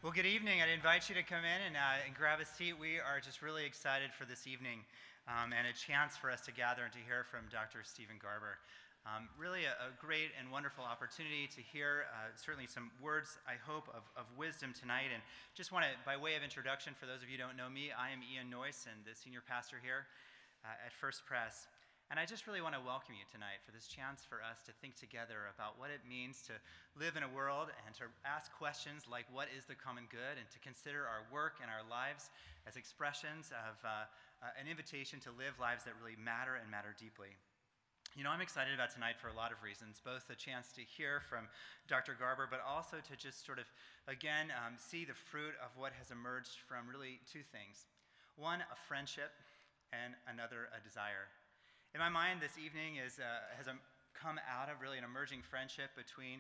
Well, good evening. I'd invite you to come in and grab a seat. We are just really excited for this evening and a chance for us to gather and to hear from Dr. Stephen Garber. Really a great and wonderful opportunity to hear certainly some words, I hope, of wisdom tonight. And just want to, by way of introduction, for those of you who don't know me, I am Ian Noyce and the senior pastor here at First Pres. And I just really want to welcome you tonight for this chance for us to think together about what it means to live in a world and to ask questions like what is the common good, and to consider our work and our lives as expressions of an invitation to live lives that really matter and matter deeply. You know, I'm excited about tonight for a lot of reasons, both the chance to hear from Dr. Garber, but also to just sort of, again, see the fruit of what has emerged from really two things. One, a friendship, and another, a desire. In my mind, this evening has come out of really an emerging friendship between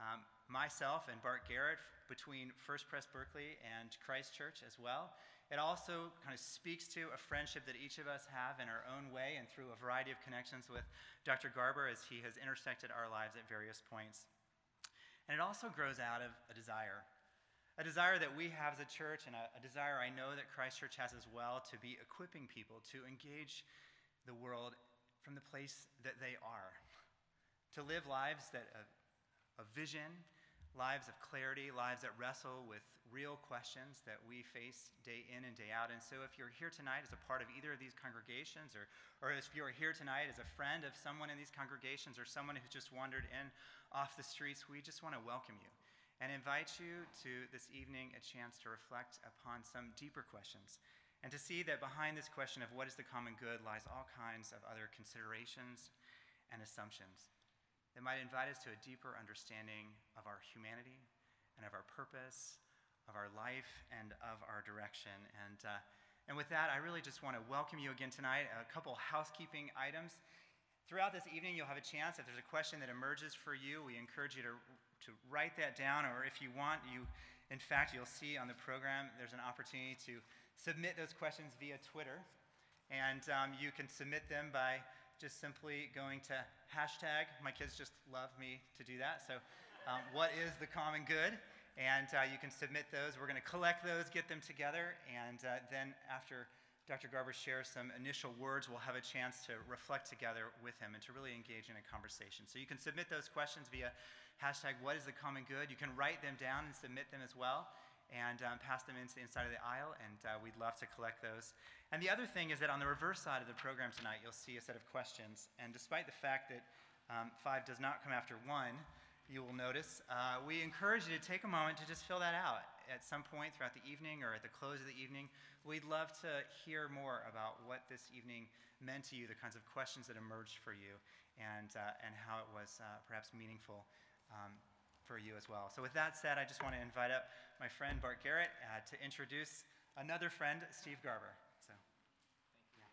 myself and Bart Garrett, between First Pres Berkeley and Christ Church as well. It also kind of speaks to a friendship that each of us have in our own way and through a variety of connections with Dr. Garber as he has intersected our lives at various points. And it also grows out of a desire that we have as a church, and a desire I know that Christ Church has as well, to be equipping people to engage the world from the place that they are, to live lives that of vision, lives of clarity, lives that wrestle with real questions that we face day in and day out. And so if you're here tonight as a part of either of these congregations, or if you're here tonight as a friend of someone in these congregations, or someone who's just wandered in off the streets, we just want to welcome you and invite you to this evening a chance to reflect upon some deeper questions, and to see that behind this question of what is the common good lies all kinds of other considerations and assumptions that might invite us to a deeper understanding of our humanity and of our purpose, of our life, and of our direction. And with that, I really just want to welcome you again tonight. A couple housekeeping items. Throughout this evening, you'll have a chance, if there's a question that emerges for you, we encourage you to write that down, or if you want, in fact, you'll see on the program, there's an opportunity to submit those questions via Twitter, and you can submit them by just simply going to hashtag. My kids just love me to do that. So what is the common good? And you can submit those. We're going to collect those, get them together, and then after Dr. Garber shares some initial words, we'll have a chance to reflect together with him and to really engage in a conversation. So you can submit those questions via hashtag what is the common good. You can write them down and submit them as well, and pass them into the inside of the aisle, and we'd love to collect those. And the other thing is that on the reverse side of the program tonight, you'll see a set of questions, and despite the fact that 5 does not come after 1, you will notice, we encourage you to take a moment to just fill that out at some point throughout the evening or at the close of the evening. We'd love to hear more about what this evening meant to you, the kinds of questions that emerged for you, and how it was perhaps meaningful for you as well. So with that said, I just want to invite up my friend Bart Garrett to introduce another friend, Steve Garber. So, thank you.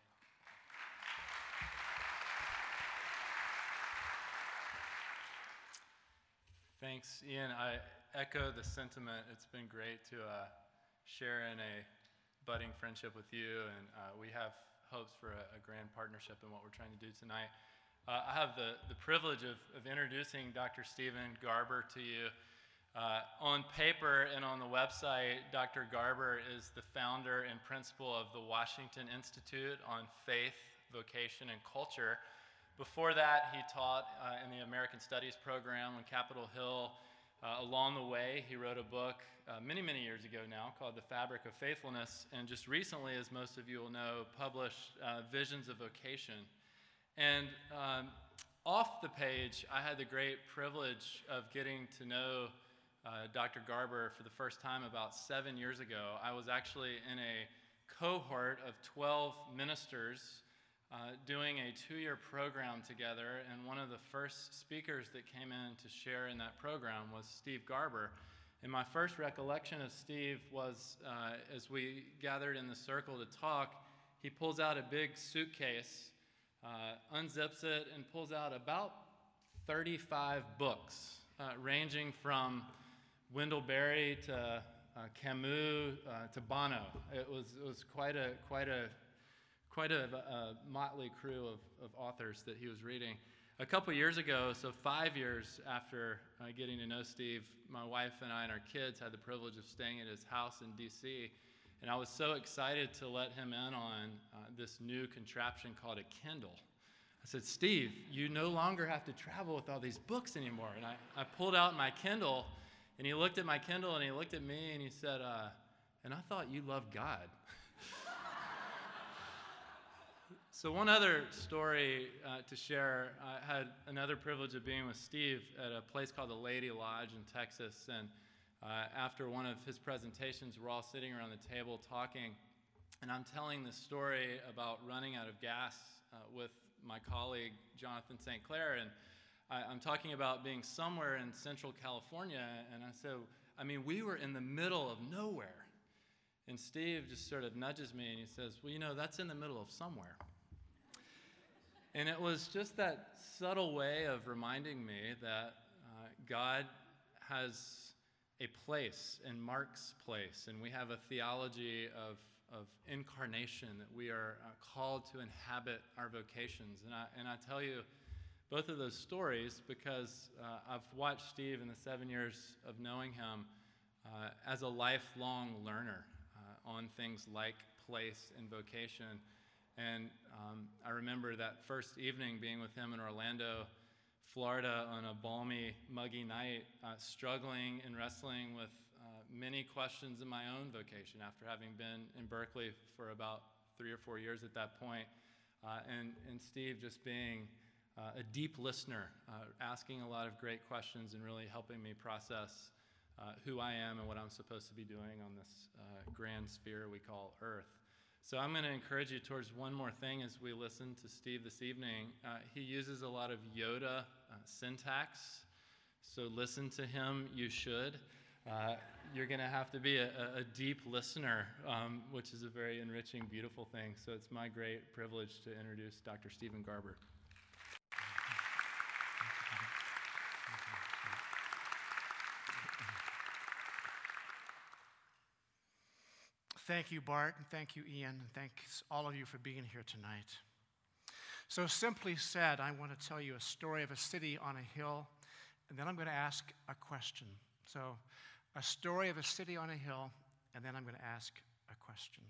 Thanks, Ian. I echo the sentiment. It's been great to share in a budding friendship with you, and we have hopes for a grand partnership in what we're trying to do tonight. I have the privilege of introducing Dr. Stephen Garber to you. On paper and on the website, Dr. Garber is the founder and principal of the Washington Institute on Faith, Vocation, and Culture. Before that, he taught in the American Studies program on Capitol Hill. Along the way, he wrote a book many, many years ago now called The Fabric of Faithfulness, and just recently, as most of you will know, published Visions of Vocation. And off the page, I had the great privilege of getting to know Dr. Garber for the first time about 7 years ago. I was actually in a cohort of 12 ministers doing a 2-year program together, and one of the first speakers that came in to share in that program was Steve Garber. And my first recollection of Steve was as we gathered in the circle to talk, he pulls out a big suitcase, unzips it, and pulls out about 35 books, ranging from Wendell Berry to Camus to Bono. It was quite a motley crew of authors that he was reading. a couple years ago, so 5 years after getting to know Steve, my wife and I and our kids had the privilege of staying at his house in D.C., and I was so excited to let him in on this new contraption called a Kindle. I said, Steve, you no longer have to travel with all these books anymore. And I pulled out my Kindle, and he looked at my Kindle, and he looked at me, and he said, and I thought you loved God. So one other story to share. I had another privilege of being with Steve at a place called the Lady Lodge in Texas, and after one of his presentations, we're all sitting around the table talking, and I'm telling this story about running out of gas with my colleague, Jonathan St. Clair, and I'm talking about being somewhere in Central California, and I said, we were in the middle of nowhere. And Steve just sort of nudges me, and he says, well, that's in the middle of somewhere. And it was just that subtle way of reminding me that God has a place and Mark's place, and we have a theology of incarnation, that we are called to inhabit our vocations. And I tell you both of those stories because I've watched Steve in the 7 years of knowing him as a lifelong learner on things like place and vocation. And I remember that first evening being with him in Orlando, Florida, on a balmy, muggy night, struggling and wrestling with many questions in my own vocation after having been in Berkeley for about 3 or 4 years at that point. And Steve just being a deep listener, asking a lot of great questions and really helping me process who I am and what I'm supposed to be doing on this grand sphere we call Earth. So I'm going to encourage you towards one more thing as we listen to Steve this evening. He uses a lot of Yoda syntax, so listen to him, you should. You're going to have to be a deep listener, which is a very enriching, beautiful thing. So it's my great privilege to introduce Dr. Stephen Garber. Thank you, Bart, and thank you, Ian, and thanks all of you for being here tonight. So simply said, I want to tell you a story of a city on a hill, and then I'm going to ask a question. So a story of a city on a hill, and then I'm going to ask a question.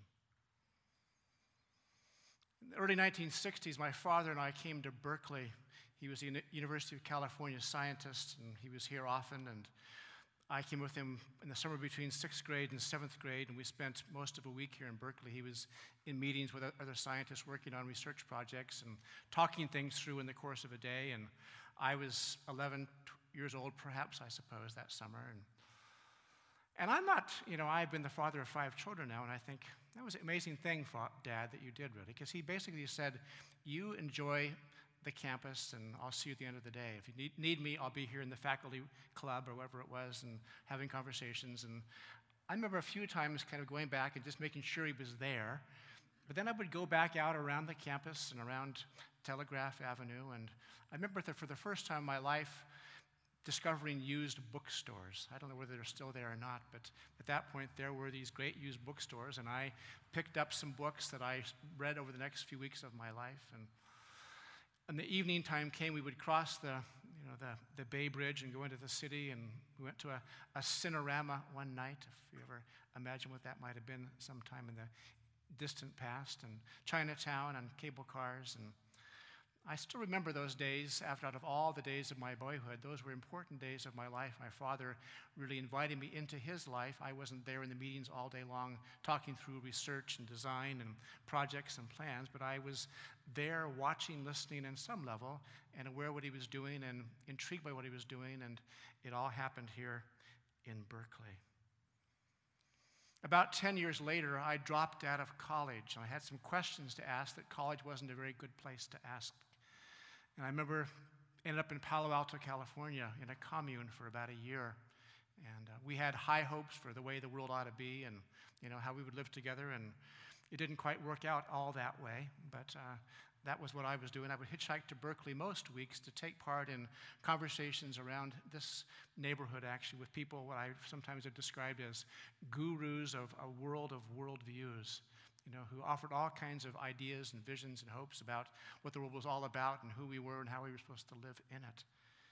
In the early 1960s, my father and I came to Berkeley. He was a University of California scientist, and he was here often, and I came with him in the summer between 6th grade and 7th grade, and we spent most of a week here in Berkeley. He was in meetings with other scientists working on research projects and talking things through in the course of a day, and I was 11 years old, perhaps, I suppose, that summer. And I'm not, I've been the father of 5 children now, and I think that was an amazing thing, Dad, that you did, really, because he basically said, you enjoy the campus, and I'll see you at the end of the day. If you need me, I'll be here in the faculty club or whatever it was and having conversations. And I remember a few times kind of going back and just making sure he was there. But then I would go back out around the campus and around Telegraph Avenue. And I remember that for the first time in my life, discovering used bookstores. I don't know whether they're still there or not, but at that point there were these great used bookstores, and I picked up some books that I read over the next few weeks of my life. And when the evening time came, we would cross the Bay Bridge and go into the city, and we went to a Cinerama one night, if you ever imagine what that might have been sometime in the distant past, and Chinatown and cable cars. And I still remember those days. Out of all the days of my boyhood, those were important days of my life. My father really invited me into his life. I wasn't there in the meetings all day long talking through research and design and projects and plans, but I was there watching, listening on some level, and aware of what he was doing and intrigued by what he was doing, and it all happened here in Berkeley. About 10 years later, I dropped out of college, and I had some questions to ask that college wasn't a very good place to ask. And I remember ended up in Palo Alto, California, in a commune for about a year. And we had high hopes for the way the world ought to be and, how we would live together. And it didn't quite work out all that way, but that was what I was doing. I would hitchhike to Berkeley most weeks to take part in conversations around this neighborhood, actually, with people what I sometimes have described as gurus of a world of worldviews. who offered all kinds of ideas and visions and hopes about what the world was all about and who we were and how we were supposed to live in it.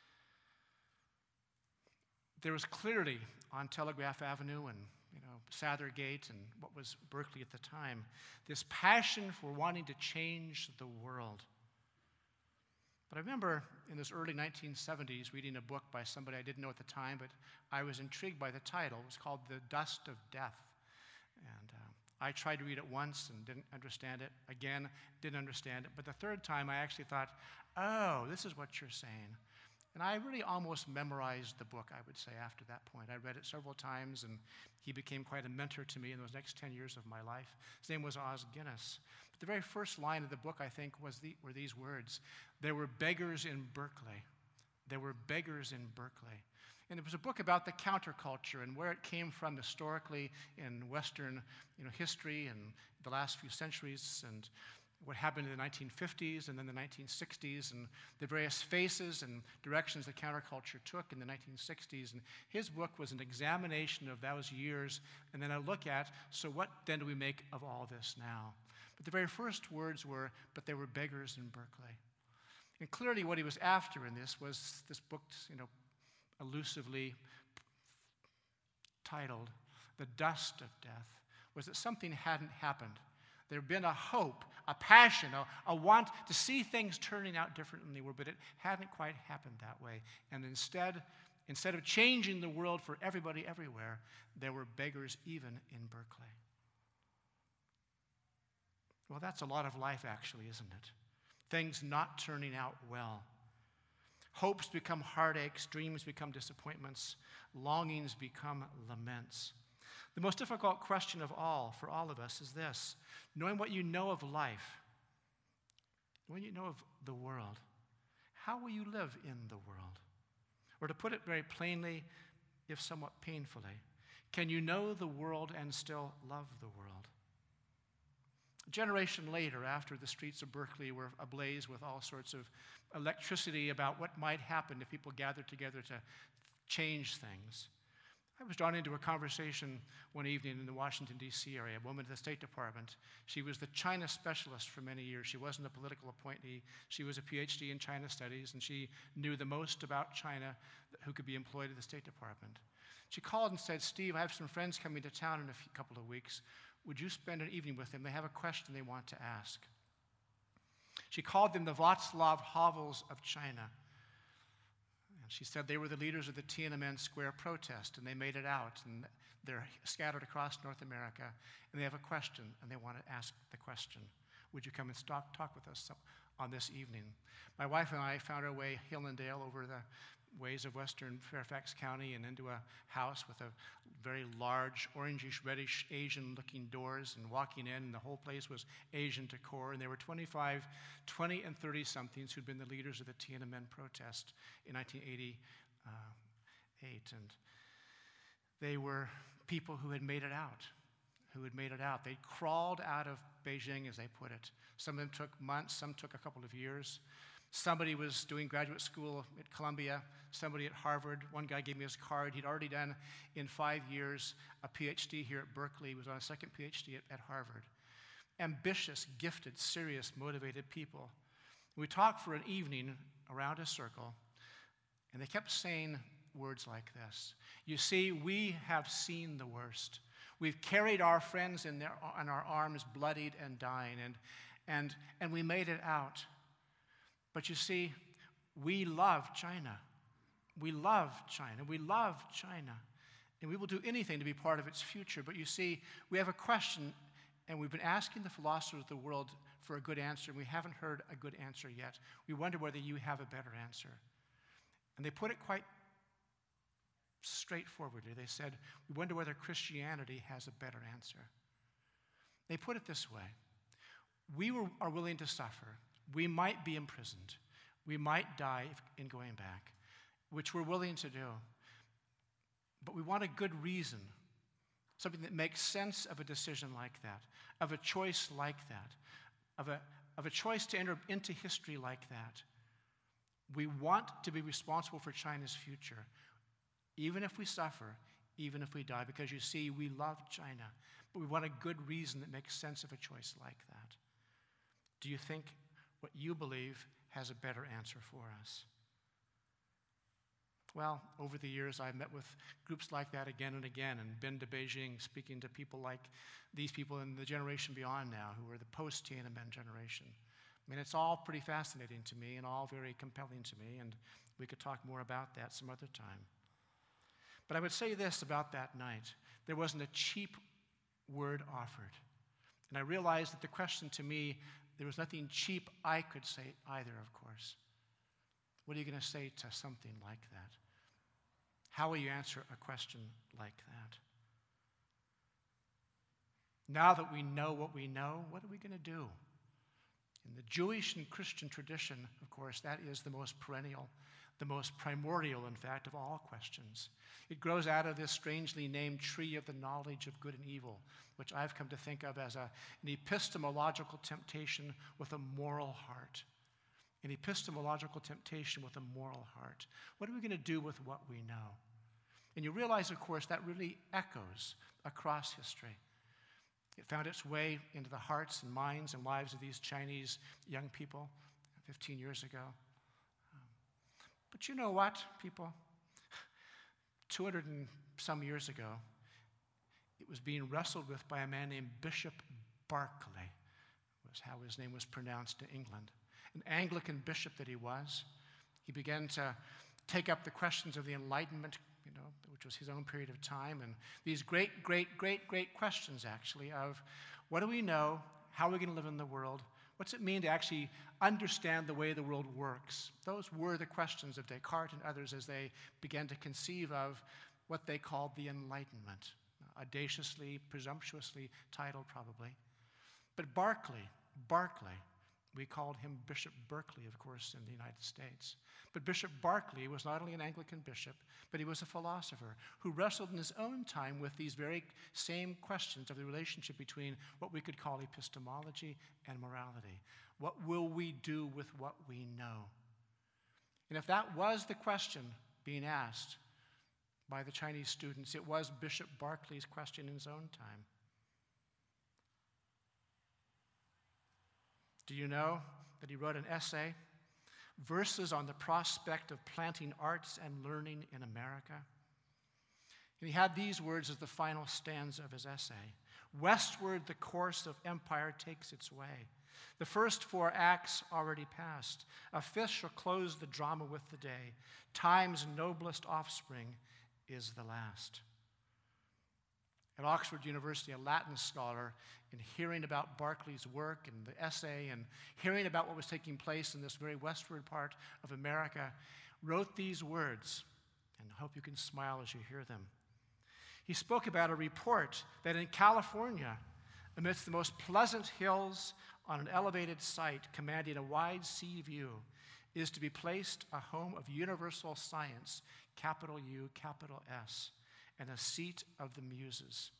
There was clearly on Telegraph Avenue and Sathergate and what was Berkeley at the time, this passion for wanting to change the world. But I remember in those early 1970s reading a book by somebody I didn't know at the time, but I was intrigued by the title. It was called The Dust of Death. And I tried to read it once and didn't understand it. Again, didn't understand it. But the third time I actually thought, oh, this is what you're saying. And I really almost memorized the book, I would say, after that point. I read it several times, and he became quite a mentor to me in those next 10 years of my life. His name was Os Guinness. But the very first line of the book, I think, were these words: "There were beggars in Berkeley. There were beggars in Berkeley." And it was a book about the counterculture and where it came from historically in Western history and the last few centuries, and what happened in the 1950s and then the 1960s, and the various phases and directions the counterculture took in the 1960s. And his book was an examination of those years, and then a look at, so what then do we make of all this now? But the very first words were, "But there were beggars in Berkeley." And clearly what he was after in this was this book, elusively titled "The Dust of Death," was that something hadn't happened. There had been a hope, a passion, a want to see things turning out different than they were, but it hadn't quite happened that way. And instead of changing the world for everybody everywhere, there were beggars even in Berkeley. Well, that's a lot of life, actually, isn't it? Things not turning out well. Hopes become heartaches, dreams become disappointments, longings become laments. The most difficult question of all for all of us is this: knowing what you know of life, when you know of the world, how will you live in the world? Or to put it very plainly, if somewhat painfully, can you know the world and still love the world? A generation later, after the streets of Berkeley were ablaze with all sorts of electricity about what might happen if people gathered together to change things, I was drawn into a conversation one evening in the Washington, D.C. area, a woman at the State Department. She was the China specialist for many years. She wasn't a political appointee. She was a PhD in China studies, and she knew the most about China who could be employed at the State Department. She called and said, "Steve, I have some friends coming to town in a couple of weeks. Would you spend an evening with them? They have a question they want to ask." She called them the Václav Havels of China. She said they were the leaders of the Tiananmen Square protest, and they made it out, and they're scattered across North America, and they have a question, and they want to ask the question. Would you come and talk with us on this evening? My wife and I found our way hill and dale over the ways of western Fairfax County and into a house with a very large orangish, reddish, Asian-looking doors, and walking in, and the whole place was Asian decor, and there were 20 and 30-somethings who'd been the leaders of the Tiananmen protest in 1988, and they were people who had made it out, They crawled out of Beijing, as they put it. Some of them took months, some took a couple of years. Somebody was doing graduate school at Columbia, somebody at Harvard. One guy gave me his card. He'd already done, in 5 years, a PhD here at Berkeley. He was on a second PhD at Harvard. Ambitious, gifted, serious, motivated people. We talked for an evening around a circle, and they kept saying words like this: "You see, we have seen the worst. We've carried our friends in our arms, bloodied and dying, and we made it out. But you see, we love China. We love China. We love China. And we will do anything to be part of its future. But you see, we have a question, and we've been asking the philosophers of the world for a good answer, and we haven't heard a good answer yet. We wonder whether you have a better answer." And they put it quite straightforwardly. They said, "We wonder whether Christianity has a better answer." They put it this way: we are willing to suffer. We might be imprisoned. We might die in going back, which we're willing to do. But we want a good reason, something that makes sense of a decision like that, of a choice like that, of a choice to enter into history like that. We want to be responsible for China's future, even if we suffer, even if we die, because you see, we love China, but we want a good reason that makes sense of a choice like that. Do you think what you believe has a better answer for us? Well, over the years, I've met with groups like that again and again and been to Beijing speaking to people like these people in the generation beyond now who are the post-Tiananmen generation. I mean, it's all pretty fascinating to me and all very compelling to me, and we could talk more about that some other time. But I would say this about that night. There wasn't a cheap word offered. And I realized that the question to me, there was nothing cheap I could say either, of course. What are you going to say to something like that? How will you answer a question like that? Now that we know what we know, what are we going to do? In the Jewish and Christian tradition, of course, that is the most perennial, the most primordial, in fact, of all questions. It grows out of this strangely named tree of the knowledge of good and evil, which I've come to think of as an epistemological temptation with a moral heart. An epistemological temptation with a moral heart. What are we going to do with what we know? And you realize, of course, that really echoes across history. It found its way into the hearts and minds and lives of these Chinese young people 15 years ago. But you know what, people? 200 and some years ago, it was being wrestled with by a man named Bishop Berkeley, was how his name was pronounced in England. An Anglican bishop that he was. He began to take up the questions of the Enlightenment, which was his own period of time, and these great questions, actually, of what do we know, how are we going to live in the world, what's it mean to actually understand the way the world works? Those were the questions of Descartes and others as they began to conceive of what they called the Enlightenment, audaciously, presumptuously titled probably. But Berkeley, we called him Bishop Berkeley, of course, in the United States. But Bishop Berkeley was not only an Anglican bishop, but he was a philosopher who wrestled in his own time with these very same questions of the relationship between what we could call epistemology and morality. What will we do with what we know? And if that was the question being asked by the Chinese students, it was Bishop Berkeley's question in his own time. Do you know that he wrote an essay, Verses on the Prospect of Planting Arts and Learning in America? And he had these words as the final stanza of his essay. Westward the course of empire takes its way. The first 4 acts already past. A 5th shall close the drama with the day. Time's noblest offspring is the last. At Oxford University, a Latin scholar, in hearing about Berkeley's work and the essay and hearing about what was taking place in this very westward part of America, wrote these words, and I hope you can smile as you hear them. He spoke about a report that in California, amidst the most pleasant hills on an elevated site commanding a wide sea view, is to be placed a home of universal science, capital U, capital S, and a seat of the muses.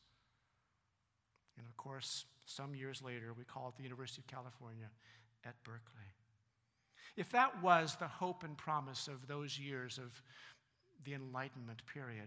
And of course, some years later, we call it the University of California at Berkeley. If that was the hope and promise of those years of the Enlightenment period,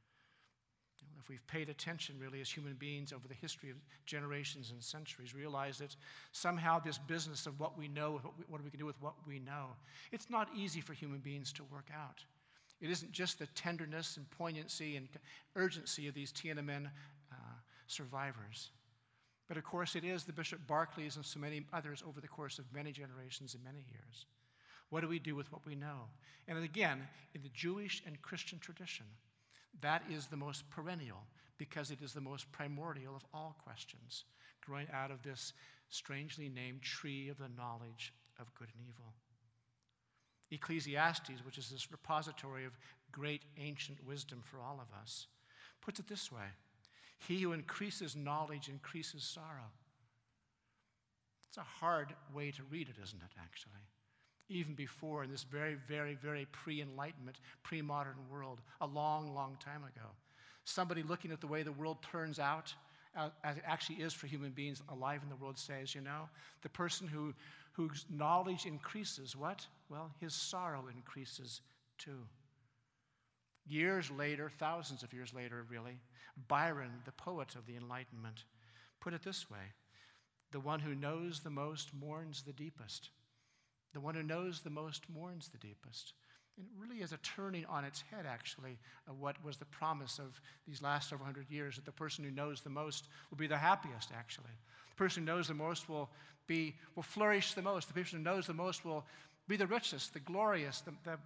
if we've paid attention really as human beings over the history of generations and centuries, realize that somehow this business of what we know, what are we going to do with what we know, it's not easy for human beings to work out. It isn't just the tenderness and poignancy and urgency of these Tiananmen survivors. But of course, it is the Bishop Berkeley's and so many others over the course of many generations and many years. What do we do with what we know? And again, in the Jewish and Christian tradition, that is the most perennial because it is the most primordial of all questions, growing out of this strangely named tree of the knowledge of good and evil. Ecclesiastes, which is this repository of great ancient wisdom for all of us, puts it this way: he who increases knowledge increases sorrow. It's a hard way to read it, isn't it, actually? Even before, in this very, very, very pre-Enlightenment, pre-modern world, a long, long time ago. Somebody looking at the way the world turns out, as it actually is for human beings alive in the world, says, the person whose knowledge increases, what? Well, his sorrow increases too. Years later, thousands of years later, really, Byron, the poet of the Enlightenment, put it this way: the one who knows the most mourns the deepest. The one who knows the most mourns the deepest. And it really is a turning on its head, actually, of what was the promise of these last several hundred years, that the person who knows the most will be the happiest, actually. The person who knows the most will flourish the most. The person who knows the most will be the richest, the glorious,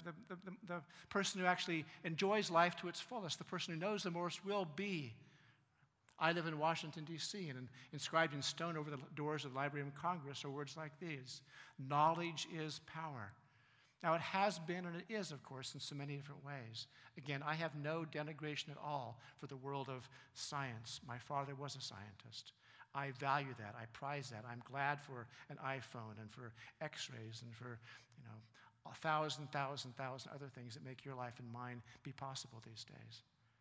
the person who actually enjoys life to its fullest. The person who knows the most will be. I live in Washington, D.C., and inscribed in stone over the doors of the Library of Congress are words like these: knowledge is power. Now, it has been, and it is, of course, in so many different ways. Again, I have no denigration at all for the world of science. My father was a scientist. I value that. I prize that. I'm glad for an iPhone and for X-rays and for, a thousand other things that make your life and mine be possible these days.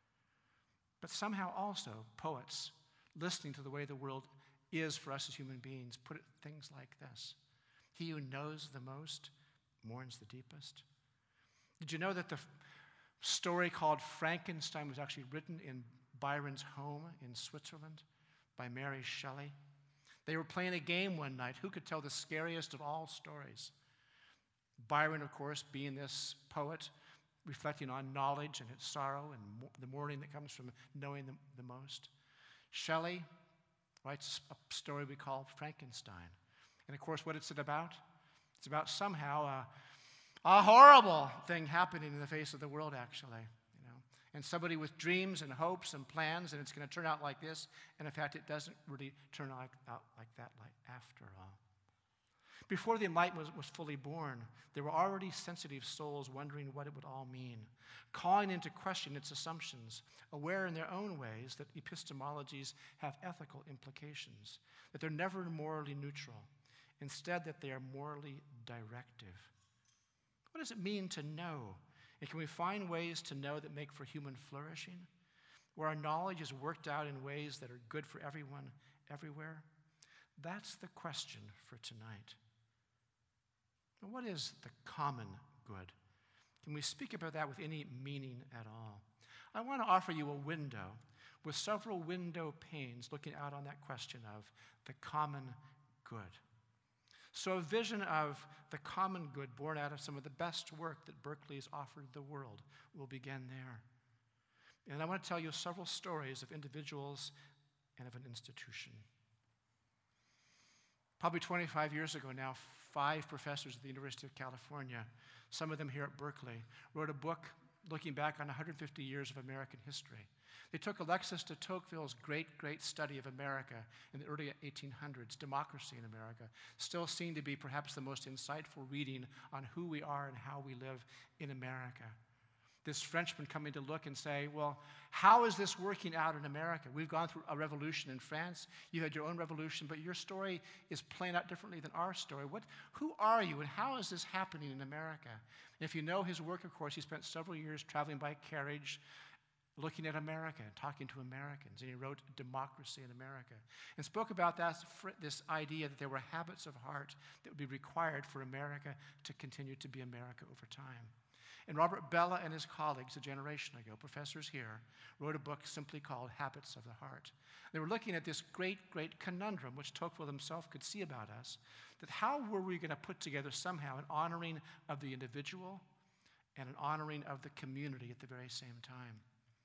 But somehow also, poets, listening to the way the world is for us as human beings, put things like this: he who knows the most mourns the deepest. Did you know that the story called Frankenstein was actually written in Byron's home in Switzerland by Mary Shelley? They were playing a game one night. Who could tell the scariest of all stories? Byron, of course, being this poet, reflecting on knowledge and its sorrow and the mourning that comes from knowing the most. Shelley writes a story we call Frankenstein. And of course, what is it about? It's about somehow a horrible thing happening in the face of the world, actually. And somebody with dreams and hopes and plans, and it's going to turn out like this. And in fact, it doesn't really turn out like that after all. Before the Enlightenment was fully born, there were already sensitive souls wondering what it would all mean, calling into question its assumptions, aware in their own ways that epistemologies have ethical implications, that they're never morally neutral, instead that they are morally directive. What does it mean to know? And can we find ways to know that make for human flourishing, where our knowledge is worked out in ways that are good for everyone, everywhere? That's the question for tonight. Now, what is the common good? Can we speak about that with any meaning at all? I want to offer you a window with several window panes looking out on that question of the common good. So a vision of the common good born out of some of the best work that Berkeley has offered the world will begin there. And I want to tell you several stories of individuals and of an institution. Probably 25 years ago now, 5 professors at the University of California, some of them here at Berkeley, wrote a book looking back on 150 years of American history. They took Alexis de Tocqueville's great study of America in the early 1800s, Democracy in America, still seen to be perhaps the most insightful reading on who we are and how we live in America. This Frenchman coming to look and say, well, how is this working out in America? We've gone through a revolution in France. You had your own revolution, but your story is playing out differently than our story. Who are you, and how is this happening in America? And if you know his work, of course, he spent several years traveling by carriage, looking at America and talking to Americans. And he wrote Democracy in America and spoke about this idea that there were habits of heart that would be required for America to continue to be America over time. And Robert Bellah and his colleagues a generation ago, professors here, wrote a book simply called Habits of the Heart. They were looking at this great conundrum, which Tocqueville himself could see about us, that how were we going to put together somehow an honoring of the individual and an honoring of the community at the very same time?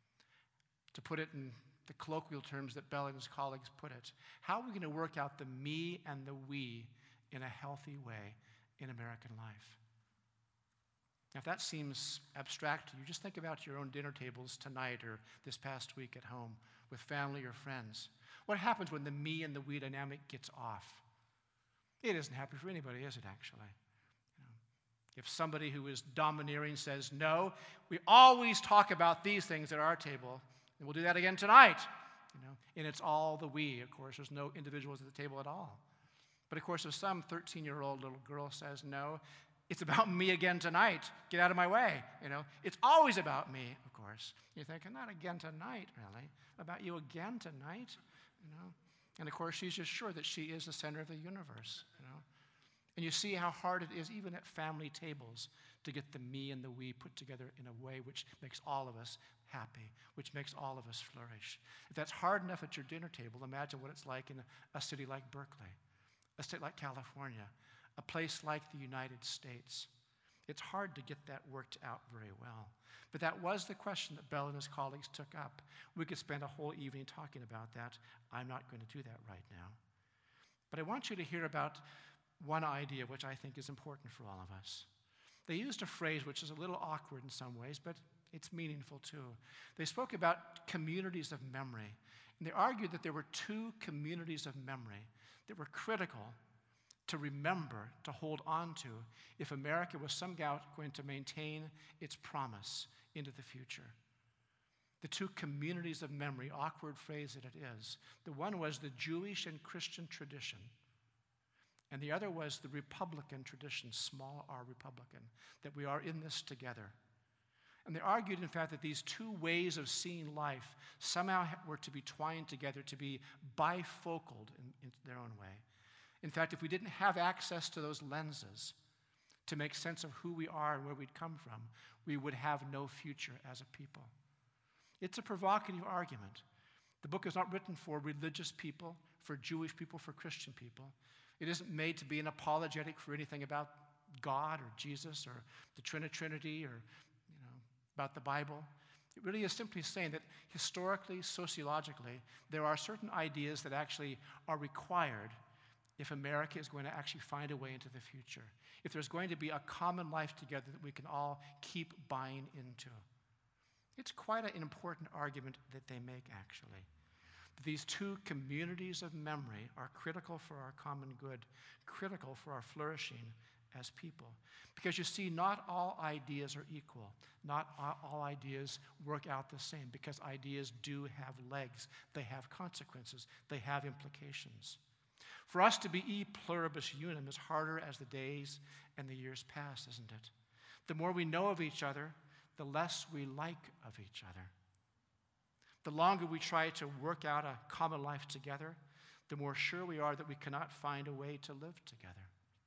To put it in the colloquial terms that Bellah and his colleagues put it, how are we going to work out the me and the we in a healthy way in American life? Now, if that seems abstract to you, just think about your own dinner tables tonight or this past week at home with family or friends. What happens when the me and the we dynamic gets off? It isn't happy for anybody, is it, actually? If somebody who is domineering says, no, we always talk about these things at our table, and we'll do that again tonight. And it's all the we, of course. There's no individuals at the table at all. But, of course, if some 13-year-old little girl says, no, it's about me again tonight. Get out of my way. It's always about me, of course. You're thinking, not again tonight, really. About you again tonight, And, of course, she's just sure that she is the center of the universe, And you see how hard it is, even at family tables, to get the me and the we put together in a way which makes all of us happy, which makes all of us flourish. If that's hard enough at your dinner table, imagine what it's like in a city like Berkeley, a state like California, a place like the United States. It's hard to get that worked out very well. But that was the question that Bell and his colleagues took up. We could spend a whole evening talking about that. I'm not going to do that right now. But I want you to hear about one idea which I think is important for all of us. They used a phrase which is a little awkward in some ways, but it's meaningful too. They spoke about communities of memory, and they argued that there were two communities of memory that were critical to remember, to hold on to, if America was somehow going to maintain its promise into the future. The two communities of memory, awkward phrase that it is. The one was the Jewish and Christian tradition, and the other was the Republican tradition, small r Republican, that we are in this together. And they argued, in fact, that these two ways of seeing life somehow were to be twined together, to be bifocal in their own way. In fact, if we didn't have access to those lenses to make sense of who we are and where we'd come from, we would have no future as a people. It's a provocative argument. The book is not written for religious people, for Jewish people, for Christian people. It isn't made to be an apologetic for anything about God or Jesus or the Trinity or about the Bible. It really is simply saying that historically, sociologically, there are certain ideas that actually are required if America is going to actually find a way into the future, if there's going to be a common life together that we can all keep buying into. It's quite an important argument that they make, actually. These two communities of memory are critical for our common good, critical for our flourishing as people. Because you see, not all ideas are equal. Not all ideas work out the same, because ideas do have legs. They have consequences. They have implications. For us to be e pluribus unum is harder as the days and the years pass, isn't it? The more we know of each other, the less we like of each other. The longer we try to work out a common life together, the more sure we are that we cannot find a way to live together.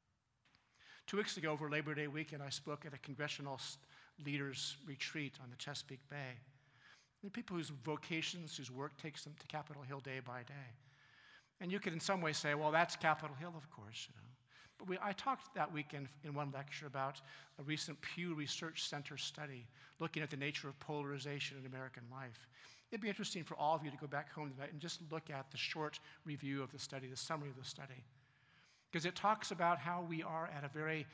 2 weeks ago, over Labor Day weekend, I spoke at a congressional leaders retreat on the Chesapeake Bay. There are people whose vocations, whose work takes them to Capitol Hill day by day. And you could in some ways say, well, that's Capitol Hill, of course. But I talked that weekend in one lecture about a recent Pew Research Center study looking at the nature of polarization in American life. It'd be interesting for all of you to go back home tonight and just look at the short review of the study, the summary of the study. Because it talks about how we are at a very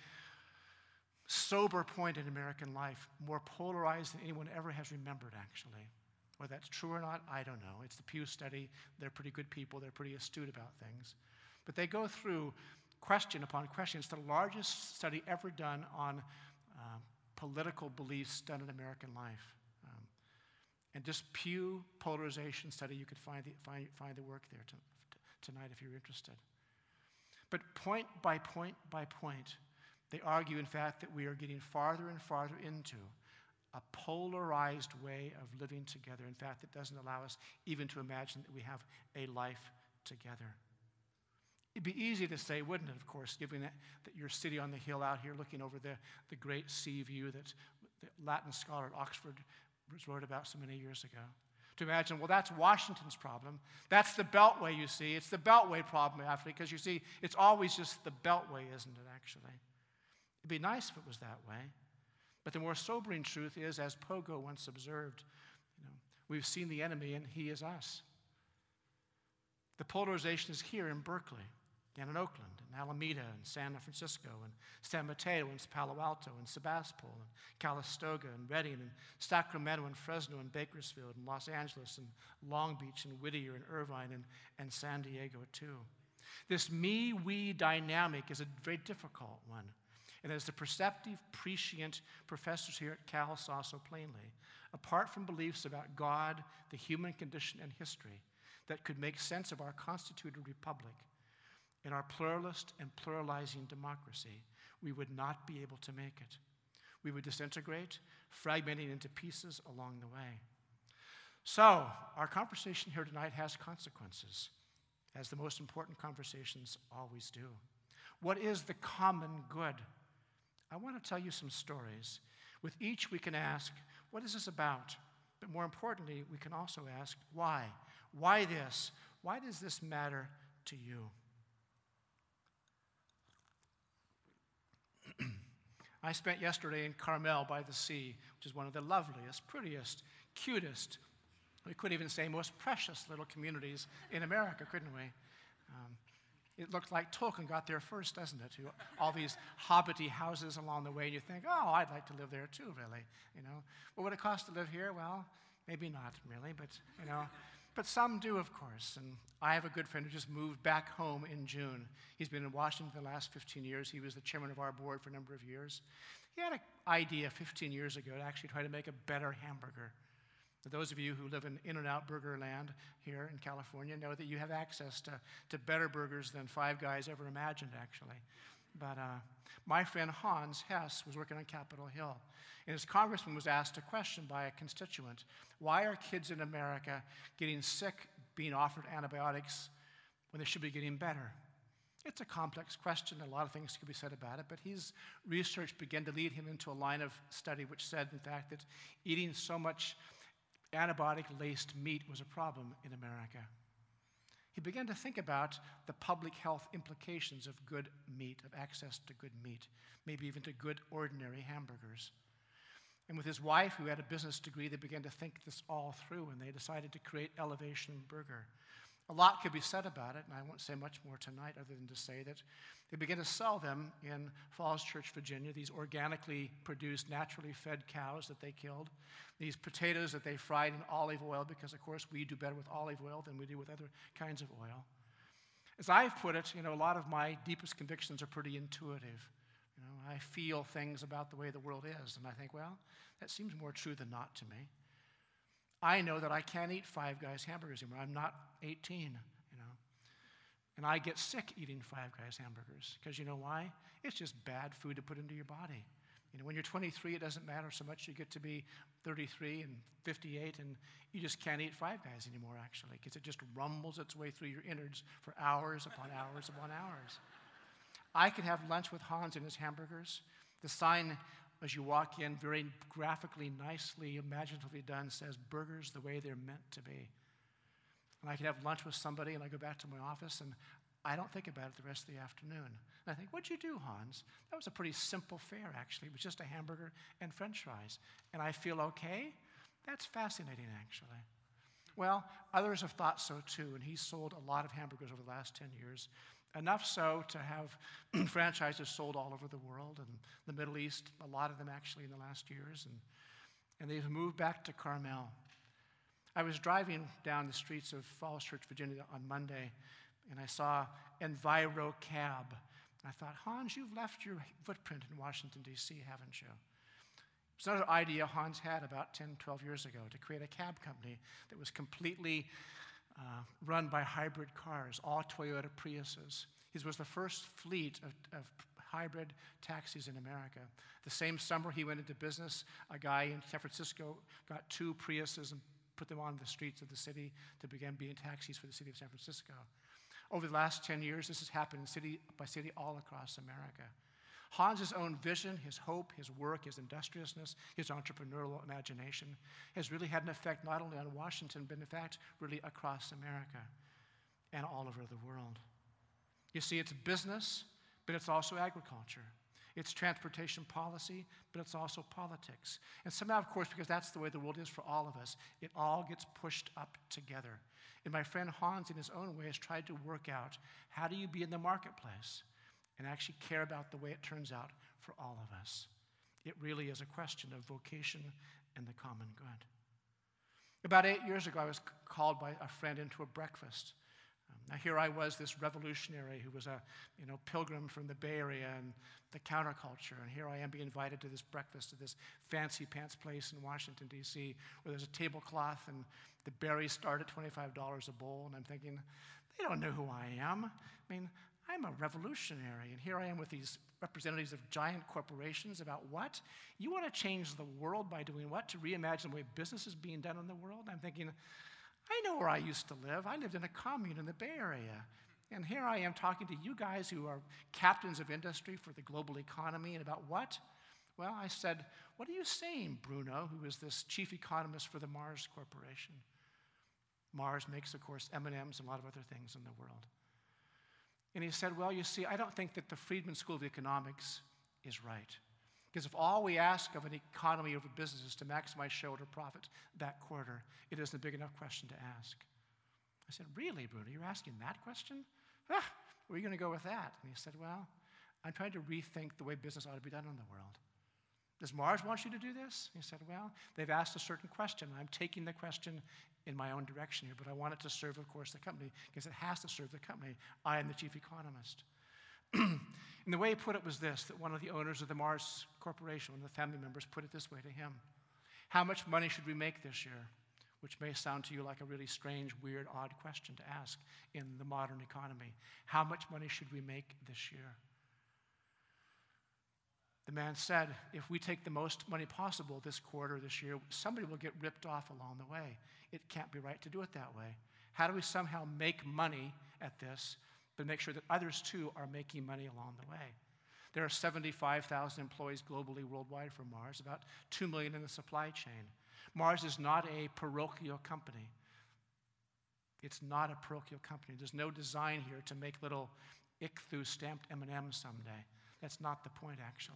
sober point in American life, more polarized than anyone ever has remembered, actually. Whether that's true or not, I don't know. It's the Pew study. They're pretty good people. They're pretty astute about things. But they go through question upon question. It's the largest study ever done on political beliefs done in American life. And just Pew polarization study, you could find the work there tonight if you're interested. But point by point by point, they argue, in fact, that we are getting farther and farther into a polarized way of living together. In fact, it doesn't allow us even to imagine that we have a life together. It'd be easy to say, wouldn't it, of course, given that you're sitting on the hill out here looking over the great sea view that the Latin scholar at Oxford wrote about so many years ago. To imagine, well, that's Washington's problem. That's the Beltway, you see. It's the Beltway problem, actually, because you see, it's always just the Beltway, isn't it, actually? It'd be nice if it was that way. But the more sobering truth is, as Pogo once observed, we've seen the enemy and he is us. The polarization is here in Berkeley, and in Oakland, and Alameda, and San Francisco, and San Mateo, and Palo Alto, and Sebastopol, and Calistoga, and Redding, and Sacramento, and Fresno, and Bakersfield, and Los Angeles, and Long Beach, and Whittier, and Irvine, and San Diego, too. This me-we dynamic is a very difficult one. And as the perceptive, prescient professors here at Cal saw so plainly, apart from beliefs about God, the human condition, and history that could make sense of our constituted republic, in our pluralist and pluralizing democracy, we would not be able to make it. We would disintegrate, fragmenting into pieces along the way. So, our conversation here tonight has consequences, as the most important conversations always do. What is the common good? I want to tell you some stories. With each, we can ask, what is this about? But more importantly, we can also ask, why? Why this? Why does this matter to you? I spent yesterday in Carmel by the sea, which is one of the loveliest, prettiest, cutest, we could even say most precious little communities in America, couldn't we? It looked like Tolkien got there first, doesn't it? All these hobbity houses along the way, and you think, oh, I'd like to live there too, really. What would it cost to live here? Well, maybe not really, but but some do, of course. And I have a good friend who just moved back home in June. He's been in Washington the last 15 years. He was the chairman of our board for a number of years. He had an idea 15 years ago to actually try to make a better hamburger. For those of you who live in In-N-Out Burger land here in California know that you have access to better burgers than Five Guys ever imagined, actually. But my friend Hans Hess was working on Capitol Hill, and his congressman was asked a question by a constituent. Why are kids in America getting sick, being offered antibiotics when they should be getting better? It's a complex question. A lot of things could be said about it, but his research began to lead him into a line of study which said, in fact, that eating so much antibiotic-laced meat was a problem in America. He began to think about the public health implications of good meat, of access to good meat, maybe even to good ordinary hamburgers. And with his wife, who had a business degree, they began to think this all through, and they decided to create Elevation Burger. A lot could be said about it, and I won't say much more tonight other than to say that they began to sell them in Falls Church, Virginia, these organically produced, naturally fed cows that they killed, these potatoes that they fried in olive oil, because, of course, we do better with olive oil than we do with other kinds of oil. As I've put it, a lot of my deepest convictions are pretty intuitive. I feel things about the way the world is, and I think, well, that seems more true than not to me. I know that I can't eat Five Guys hamburgers anymore. I'm not 18, And I get sick eating Five Guys hamburgers, because you know why? It's just bad food to put into your body. When you're 23, it doesn't matter so much. You get to be 33 and 58, and you just can't eat Five Guys anymore, actually, because it just rumbles its way through your innards for hours upon hours upon hours. I can have lunch with Hans and his hamburgers. The sign as you walk in, very graphically, nicely, imaginatively done, says burgers the way they're meant to be. And I can have lunch with somebody, and I go back to my office, and I don't think about it the rest of the afternoon. And I think, what'd you do, Hans? That was a pretty simple fare, actually. It was just a hamburger and French fries. And I feel okay? That's fascinating, actually. Well, others have thought so, too, and he's sold a lot of hamburgers over the last 10 years. Enough so to have franchises sold all over the world, and the Middle East, a lot of them actually in the last years, and they've moved back to Carmel. I was driving down the streets of Falls Church, Virginia on Monday, and I saw Enviro Cab. I thought, Hans, you've left your footprint in Washington, D.C., haven't you? It's another idea Hans had about 10, 12 years ago, to create a cab company that was completely run by hybrid cars, all Toyota Priuses. His was the first fleet of hybrid taxis in America. The same summer he went into business, a guy in San Francisco got 2 Priuses and put them on the streets of the city to begin being taxis for the city of San Francisco. Over the last 10 years, this has happened city by city all across America. Hans's own vision, his hope, his work, his industriousness, his entrepreneurial imagination has really had an effect not only on Washington, but in fact, really across America and all over the world. You see, it's business, but it's also agriculture. It's transportation policy, but it's also politics. And somehow, of course, because that's the way the world is for all of us, it all gets pushed up together. And my friend Hans, in his own way, has tried to work out, how do you be in the marketplace and actually care about the way it turns out for all of us? It really is a question of vocation and the common good. About 8 years ago, I was called by a friend into a breakfast. Now here I was, this revolutionary who was a pilgrim from the Bay Area and the counterculture, and here I am being invited to this breakfast at this fancy pants place in Washington, D.C., where there's a tablecloth and the berries start at $25 a bowl, and I'm thinking, they don't know who I am. I mean, I'm a revolutionary, and here I am with these representatives of giant corporations about what? You want to change the world by doing what? To reimagine the way business is being done in the world? I'm thinking, I know where I used to live. I lived in a commune in the Bay Area. And here I am talking to you guys who are captains of industry for the global economy, and about what? Well, I said, what are you saying, Bruno, who is this chief economist for the Mars Corporation? Mars makes, of course, M&Ms and a lot of other things in the world. And he said, well, you see, I don't think that the Friedman School of Economics is right. Because if all we ask of an economy of a business is to maximize shareholder profit that quarter, it isn't a big enough question to ask. I said, really, Bruno, you're asking that question? Where are you going to go with that? And he said, well, I'm trying to rethink the way business ought to be done in the world. Does Mars want you to do this? He said, well, they've asked a certain question. I'm taking the question in my own direction here, but I want it to serve, of course, the company, because it has to serve the company. I am the chief economist. And the way he put it was this, that one of the owners of the Mars Corporation, one of the family members, put it this way to him. How much money should we make this year? Which may sound to you like a really strange, weird, odd question to ask in the modern economy. How much money should we make this year? The man said, if we take the most money possible this quarter, this year, somebody will get ripped off along the way. It can't be right to do it that way. How do we somehow make money at this, but make sure that others too are making money along the way? There are 75,000 employees globally worldwide for Mars, about 2 million in the supply chain. Mars is not a parochial company. It's not a parochial company. There's no design here to make little Ichthus stamped M&Ms someday. That's not the point, actually.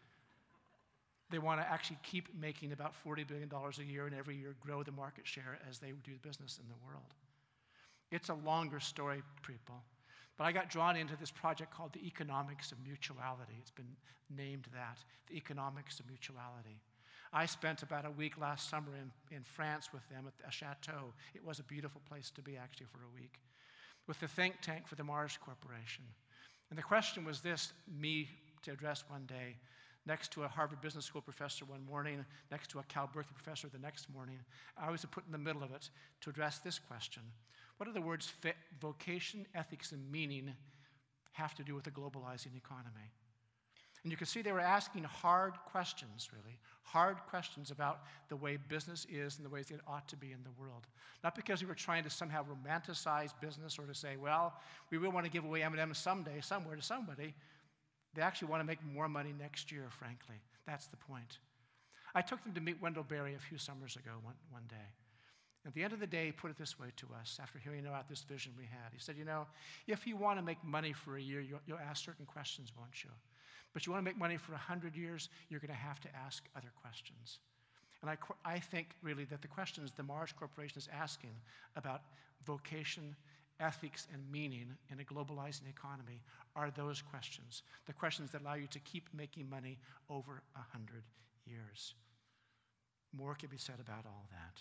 They want to actually keep making about $40 billion a year and every year grow the market share as they do business in the world. It's a longer story, people. But I got drawn into this project called the Economics of Mutuality. It's been named that, the Economics of Mutuality. I spent about a week last summer in France with them at a chateau. It was a beautiful place to be, actually, for a week, with the think tank for the Mars Corporation. And the question was this, me to address one day, next to a Harvard Business School professor one morning, next to a Cal Berkeley professor the next morning. I was put in the middle of it to address this question. What do the words vocation, ethics, and meaning have to do with a globalizing economy? And you can see they were asking hard questions, really, hard questions about the way business is and the ways it ought to be in the world. Not because we were trying to somehow romanticize business or to say, well, we will want to give away M&Ms someday, somewhere to somebody. They actually want to make more money next year, frankly. That's the point. I took them to meet Wendell Berry a few summers ago one day. At the end of the day, he put it this way to us after hearing about this vision we had. He said, you know, if you want to make money for a year, you'll ask certain questions, won't you? But you want to make money for 100 years, you're going to have to ask other questions. And I think, really, that the questions the Mars Corporation is asking about vocation, ethics, and meaning in a globalizing economy are those questions, the questions that allow you to keep making money over 100 years. More can be said about all that.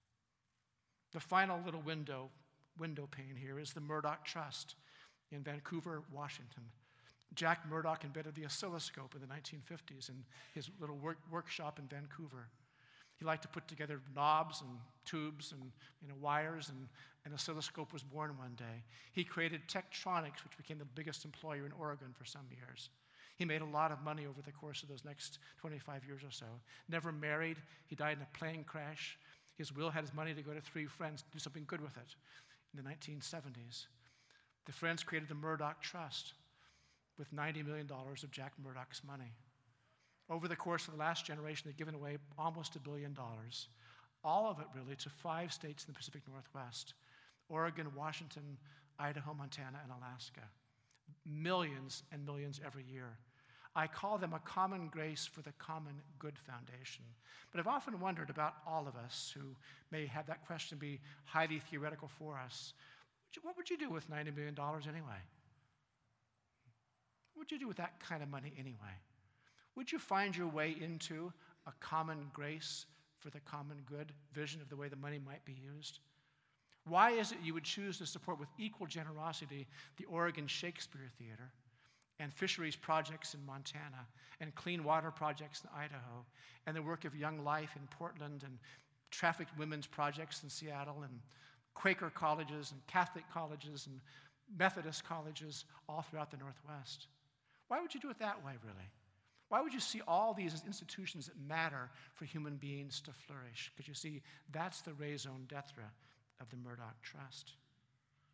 The final little window pane here is the Murdoch Trust in Vancouver, Washington. Jack Murdoch invented the oscilloscope in the 1950s in his little workshop in Vancouver. He liked to put together knobs and tubes and wires, and an oscilloscope was born one day. He created Tektronix, which became the biggest employer in Oregon for some years. He made a lot of money over the course of those next 25 years or so. Never married. He died in a plane crash. His will had his money to go to 3 friends to do something good with it in the 1970s. The friends created the Murdoch Trust with $90 million of Jack Murdoch's money. Over the course of the last generation, they've given away almost $1 billion, all of it really to 5 states in the Pacific Northwest: Oregon, Washington, Idaho, Montana, and Alaska. Millions and millions every year. I call them a common grace for the common good foundation. But I've often wondered about all of us who may have that question be highly theoretical for us. What would you do with $90 million anyway? What would you do with that kind of money anyway? Would you find your way into a common grace for the common good vision of the way the money might be used? Why is it you would choose to support with equal generosity the Oregon Shakespeare Theater and fisheries projects in Montana and clean water projects in Idaho and the work of Young Life in Portland and trafficked women's projects in Seattle and Quaker colleges and Catholic colleges and Methodist colleges all throughout the Northwest? Why would you do it that way, really? Why would you see all these as institutions that matter for human beings to flourish? Because you see, that's the raison d'etre of the Murdoch Trust.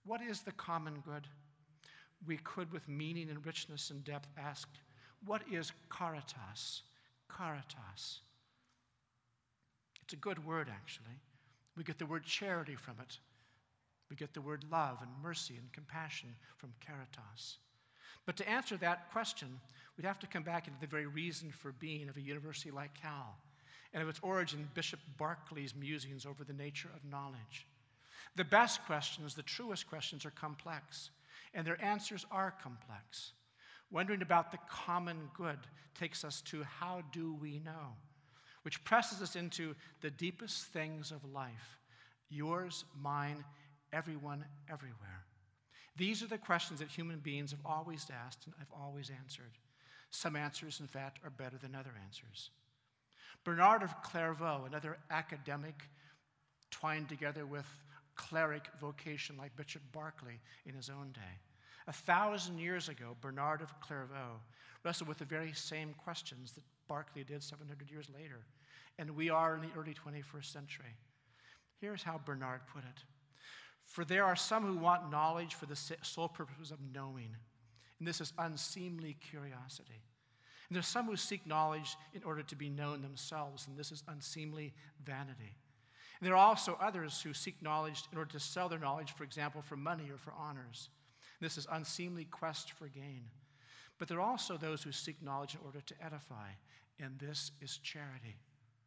What is the common good? We could, with meaning and richness and depth, ask, what is caritas? Caritas. It's a good word, actually. We get the word charity from it. We get the word love and mercy and compassion from caritas. But to answer that question, we'd have to come back into the very reason for being of a university like Cal, and of its origin, Bishop Berkeley's musings over the nature of knowledge. The best questions, the truest questions, are complex, and their answers are complex. Wondering about the common good takes us to how do we know, which presses us into the deepest things of life, yours, mine, everyone, everywhere. These are the questions that human beings have always asked and I've always answered. Some answers, in fact, are better than other answers. Bernard of Clairvaux, another academic twined together with cleric vocation like Bishop Berkeley in his own day. 1,000 years ago, Bernard of Clairvaux wrestled with the very same questions that Berkeley did 700 years later, and we are in the early 21st century. Here's how Bernard put it. For there are some who want knowledge for the sole purpose of knowing, and this is unseemly curiosity. And there's some who seek knowledge in order to be known themselves, and this is unseemly vanity. And there are also others who seek knowledge in order to sell their knowledge, for example, for money or for honors. And this is unseemly quest for gain. But there are also those who seek knowledge in order to edify, and this is charity.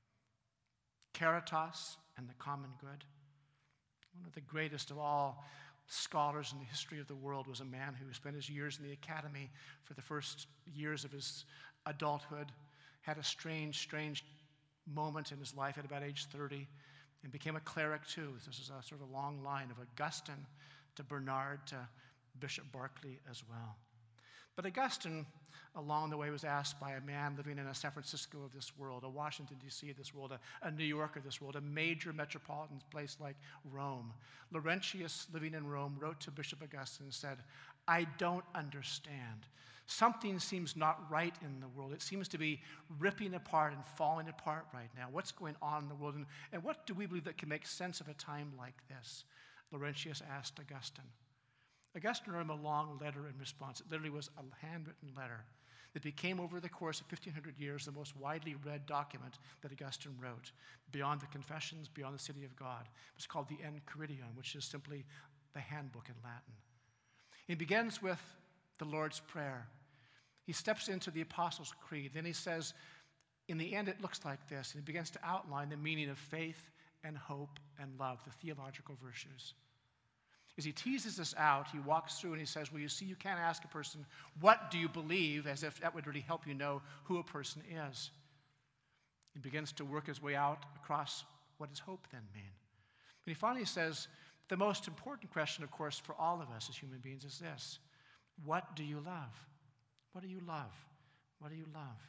Caritas and the common good. One of the greatest of all scholars in the history of the world was a man who spent his years in the academy for the first years of his adulthood, had a strange moment in his life at about age 30, and became a cleric too. This is a sort of a long line of Augustine to Bernard to Bishop Berkeley as well. But Augustine, along the way, was asked by a man living in a San Francisco of this world, a Washington, D.C. of this world, a New York of this world, a major metropolitan place like Rome. Laurentius, living in Rome, wrote to Bishop Augustine and said, I don't understand. Something seems not right in the world. It seems to be ripping apart and falling apart right now. What's going on in the world? And what do we believe that can make sense of a time like this? Laurentius asked Augustine. Augustine wrote him a long letter in response. It literally was a handwritten letter that became, over the course of 1,500 years, the most widely read document that Augustine wrote, beyond the Confessions, beyond the City of God. It was called the Enchiridion, which is simply the handbook in Latin. It begins with the Lord's Prayer. He steps into the Apostles' Creed. Then he says, in the end, it looks like this. And he begins to outline the meaning of faith and hope and love, the theological virtues. As he teases this out, he walks through and he says, well, you see, you can't ask a person, what do you believe, as if that would really help you know who a person is. He begins to work his way out across what does hope then mean. And he finally says, the most important question, of course, for all of us as human beings is this. What do you love? What do you love? What do you love?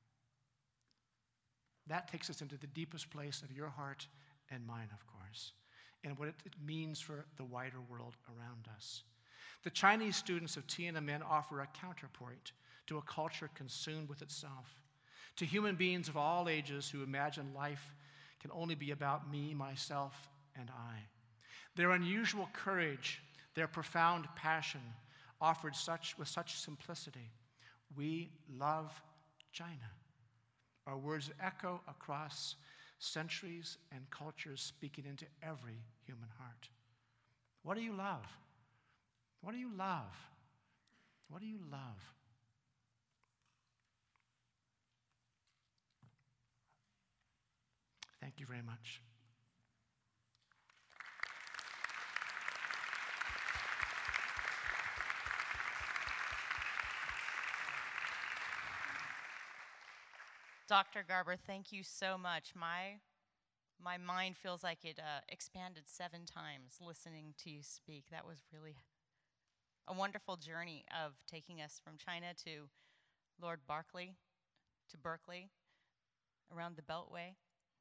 That takes us into the deepest place of your heart and mine, of course, and what it means for the wider world around us. The Chinese students of Tiananmen offer a counterpoint to a culture consumed with itself, to human beings of all ages who imagine life can only be about me, myself, and I. Their unusual courage, their profound passion, offered with such simplicity. We love China. Our words echo across centuries and cultures, speaking into every human heart. What do you love? What do you love? What do you love? Thank you very much. Dr. Garber, thank you so much. My mind feels like it expanded 7 times listening to you speak. That was really a wonderful journey of taking us from China to Lord Berkeley, to Berkeley, around the Beltway.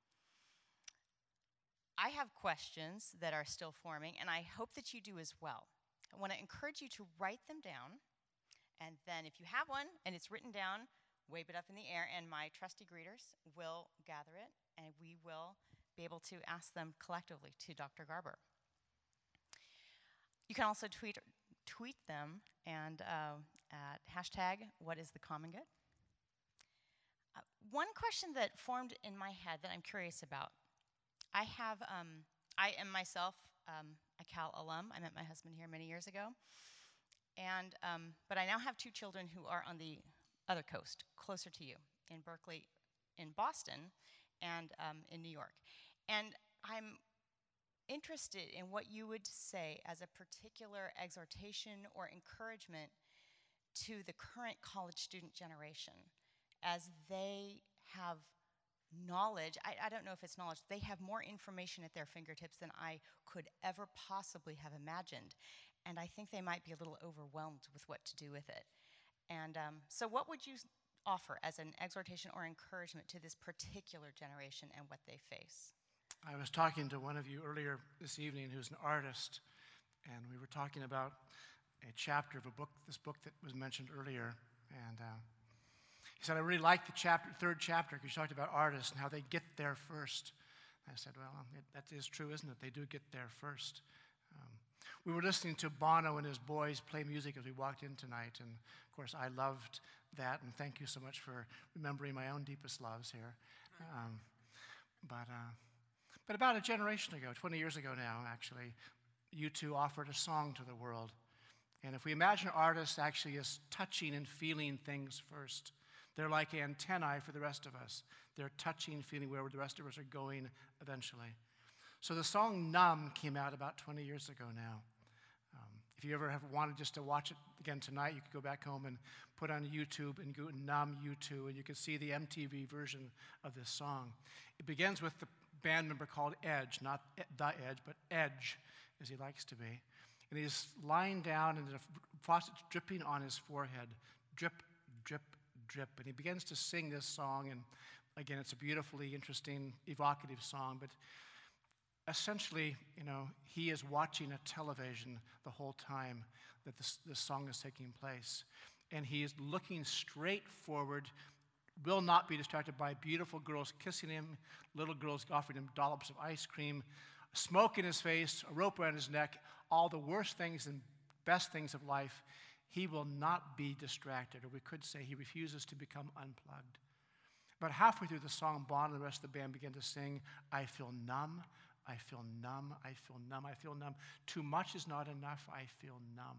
I have questions that are still forming, and I hope that you do as well. I want to encourage you to write them down, and then if you have one and it's written down, wave it up in the air, and my trusty greeters will gather it, and we will be able to ask them collectively to Dr. Garber. You can also tweet them and at hashtag what is the common good. One question that formed in my head that I'm curious about. I am myself a Cal alum. I met my husband here many years ago. And, but I now have 2 children who are on the other coast, closer to you, in Berkeley, in Boston, and in New York. And I'm interested in what you would say as a particular exhortation or encouragement to the current college student generation as they have knowledge. I don't know if it's knowledge. They have more information at their fingertips than I could ever possibly have imagined. And I think they might be a little overwhelmed with what to do with it. And so what would you offer as an exhortation or encouragement to this particular generation and what they face? I was talking to one of you earlier this evening who's an artist, and we were talking about a chapter of a book, this book that was mentioned earlier. And he said, I really like the third chapter, because you talked about artists and how they get there first. I said, well, that is true, isn't it? They do get there first. We were listening to Bono and his boys play music as we walked in tonight, and of course I loved that, and thank you so much for remembering my own deepest loves here. But about a generation ago, 20 years ago now, actually, U2 offered a song to the world. And if we imagine artists actually as touching and feeling things first, they're like antennae for the rest of us. They're touching, feeling where the rest of us are going eventually. So the song Numb came out about 20 years ago now. If you ever have wanted just to watch it again tonight, you could go back home and put on YouTube and go Numb U2, and you can see the MTV version of this song. It begins with the band member called Edge, not The Edge, but Edge, as he likes to be. And he's lying down, and the faucet's dripping on his forehead. Drip, drip, drip. And he begins to sing this song, and again, it's a beautifully interesting, evocative song, but essentially, he is watching a television the whole time that this song is taking place. And he is looking straight forward, will not be distracted by beautiful girls kissing him, little girls offering him dollops of ice cream, smoke in his face, a rope around his neck, all the worst things and best things of life. He will not be distracted, or we could say he refuses to become unplugged. About halfway through the song, Bono and the rest of the band began to sing, I feel numb, I feel numb, I feel numb, I feel numb. Too much is not enough, I feel numb.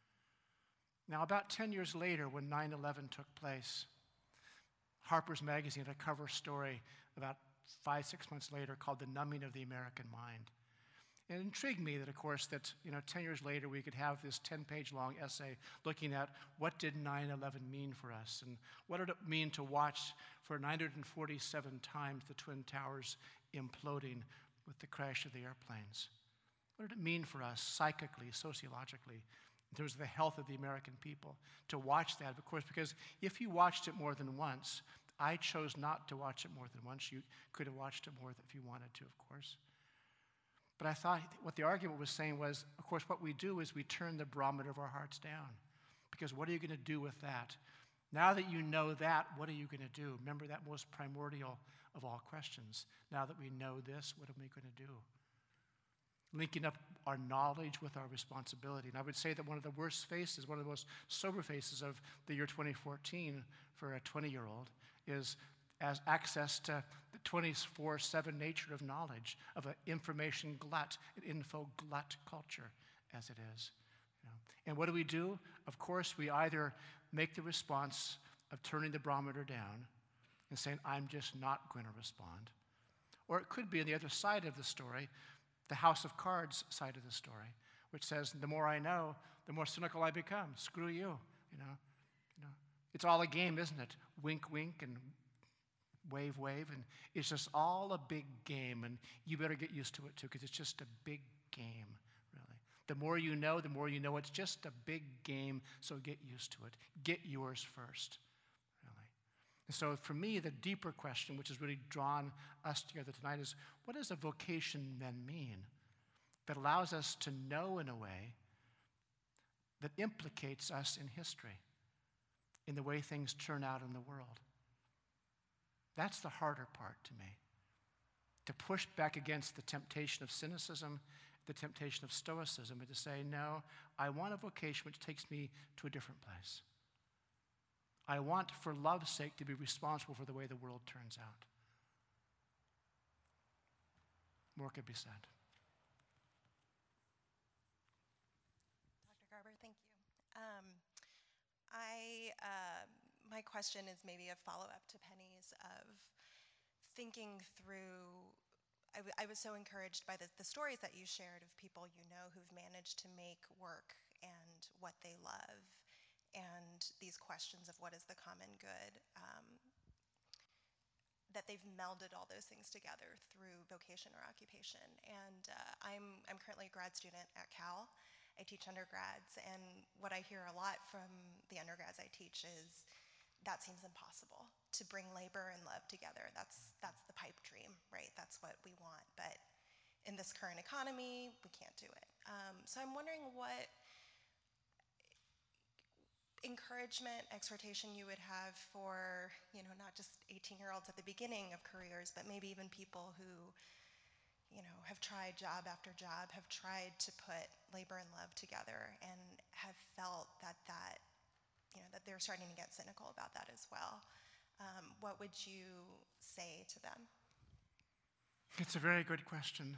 Now, about 10 years later, when 9/11 took place, Harper's Magazine had a cover story about 5-6 months later called The Numbing of the American Mind. It intrigued me that, of course, that 10 years later we could have this 10-page long essay looking at what did 9/11 mean for us, and what did it mean to watch for 947 times the Twin Towers imploding with the crash of the airplanes. What did it mean for us psychically, sociologically, in terms of the health of the American people to watch that? Of course, because if you watched it more than once, I chose not to watch it more than once. You could have watched it more if you wanted to, of course. But I thought what the argument was saying was, of course, what we do is we turn the barometer of our hearts down. Because what are you going to do with that? Now that you know that, what are you going to do? Remember that most primordial of all questions. Now that we know this, what am we going to do? Linking up our knowledge with our responsibility. And I would say that one of the worst faces, one of the most sober faces of the year 2014 for a 20-year-old is as access to the 24/7 nature of knowledge, of an information glut, an info glut culture as it is. And what do? Of course, we either make the response of turning the barometer down and saying, I'm just not going to respond. Or it could be on the other side of the story, the House of Cards side of the story, which says, the more I know, the more cynical I become. Screw you, It's all a game, isn't it? Wink, wink, and wave, wave, and it's just all a big game, and you better get used to it too, because it's just a big game, really. The more you know it's just a big game, so get used to it. Get yours first, really. And so for me, the deeper question, which has really drawn us together tonight, is what does a vocation then mean that allows us to know in a way that implicates us in history, in the way things turn out in the world? That's the harder part to me. To push back against the temptation of cynicism, the temptation of stoicism and to say, no, I want a vocation which takes me to a different place. I want, for love's sake, to be responsible for the way the world turns out. More could be said. Dr. Garber, thank you. My question is maybe a follow-up to Penny's of thinking through. I was so encouraged by the stories that you shared of people you know who've managed to make work and what they love, and these questions of what is the common good, that they've melded all those things together through vocation or occupation. And I'm currently a grad student at Cal. I teach undergrads, and what I hear a lot from the undergrads I teach is that seems impossible to bring labor and love together. That's the pipe dream, right? That's what we want, but in this current economy, we can't do it. So I'm wondering what encouragement, exhortation you would have for, not just 18-year-olds at the beginning of careers, but maybe even people who, have tried job after job, have tried to put labor and love together and have felt that they're starting to get cynical about that as well. What would you say to them? It's a very good question.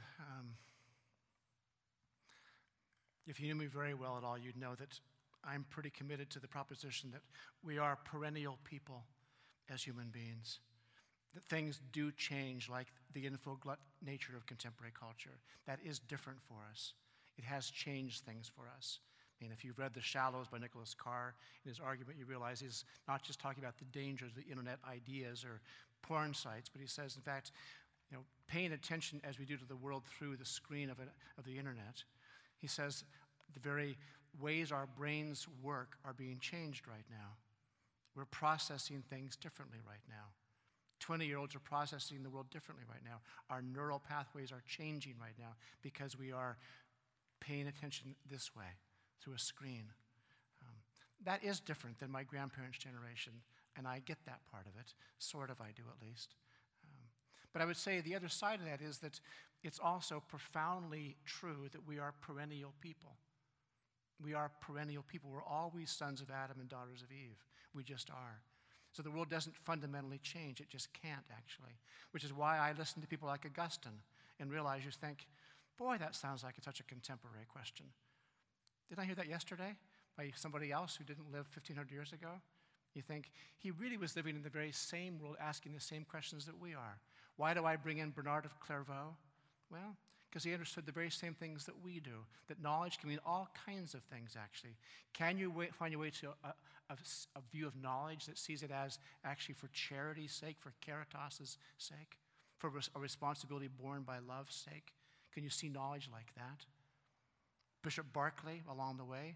If you knew me very well at all, you'd know that I'm pretty committed to the proposition that we are perennial people as human beings. That things do change, like the infoglut nature of contemporary culture. That is different for us. It has changed things for us. I mean, if you've read The Shallows by Nicholas Carr, in his argument you realize he's not just talking about the dangers of the internet ideas or porn sites, but he says, in fact, paying attention as we do to the world through the screen of the internet, he says the very ways our brains work are being changed right now. We're processing things differently right now. 20-year-olds are processing the world differently right now. Our neural pathways are changing right now because we are paying attention this way, through a screen. That is different than my grandparents' generation, and I get that part of it. Sort of, I do at least. But I would say the other side of that is that it's also profoundly true that we are perennial people. We are perennial people. We're always sons of Adam and daughters of Eve. We just are. So the world doesn't fundamentally change. It just can't, actually. Which is why I listen to people like Augustine and realize you think, boy, that sounds like such a contemporary question. Didn't I hear that yesterday by somebody else who didn't live 1,500 years ago? You think, he really was living in the very same world, asking the same questions that we are. Why do I bring in Bernard of Clairvaux? Well, because he understood the very same things that we do, that knowledge can mean all kinds of things, actually. Can you find your way to a view of knowledge that sees it as actually for charity's sake, for caritas' sake, for a responsibility borne by love's sake? Can you see knowledge like that? Bishop Berkeley, along the way,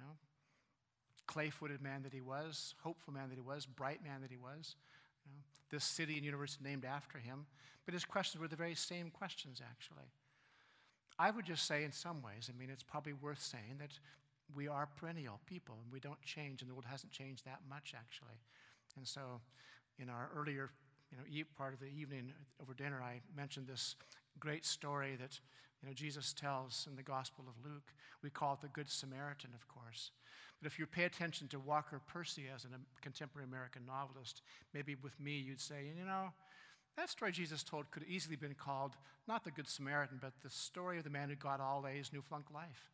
clay-footed man that he was, hopeful man that he was, bright man that he was. This city and university named after him. But his questions were the very same questions, actually. I would just say in some ways, it's probably worth saying that we are perennial people and we don't change, and the world hasn't changed that much, actually. And so in our earlier part of the evening over dinner, I mentioned this great story that Jesus tells in the Gospel of Luke. We call it the Good Samaritan, of course. But if you pay attention to Walker Percy as a contemporary American novelist, maybe with me you'd say, that story Jesus told could have easily been called not the Good Samaritan, but the story of the man who got all A's and who flunked life,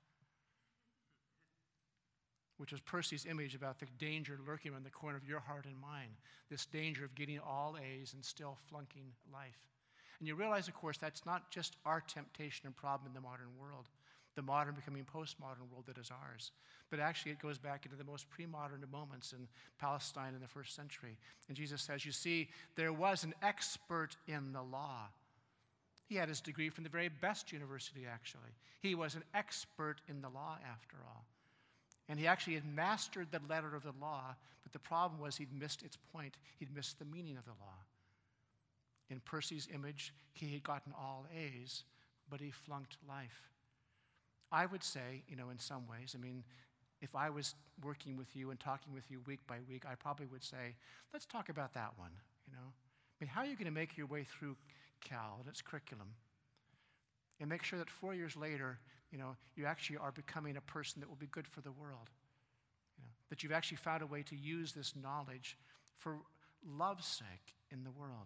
which was Percy's image about the danger lurking around the corner of your heart and mine, this danger of getting all A's and still flunking life. And you realize, of course, that's not just our temptation and problem in the modern world, the modern becoming postmodern world that is ours. But actually it goes back into the most pre-modern moments in Palestine in the first century. And Jesus says, you see, there was an expert in the law. He had his degree from the very best university, actually. He was an expert in the law, after all. And he actually had mastered the letter of the law, but the problem was he'd missed its point. He'd missed the meaning of the law. In Percy's image, he had gotten all A's, but he flunked life. I would say, in some ways, if I was working with you and talking with you week by week, I probably would say, let's talk about that one, how are you going to make your way through Cal and its curriculum? And make sure that 4 years later, you actually are becoming a person that will be good for the world. That you've actually found a way to use this knowledge for love's sake in the world,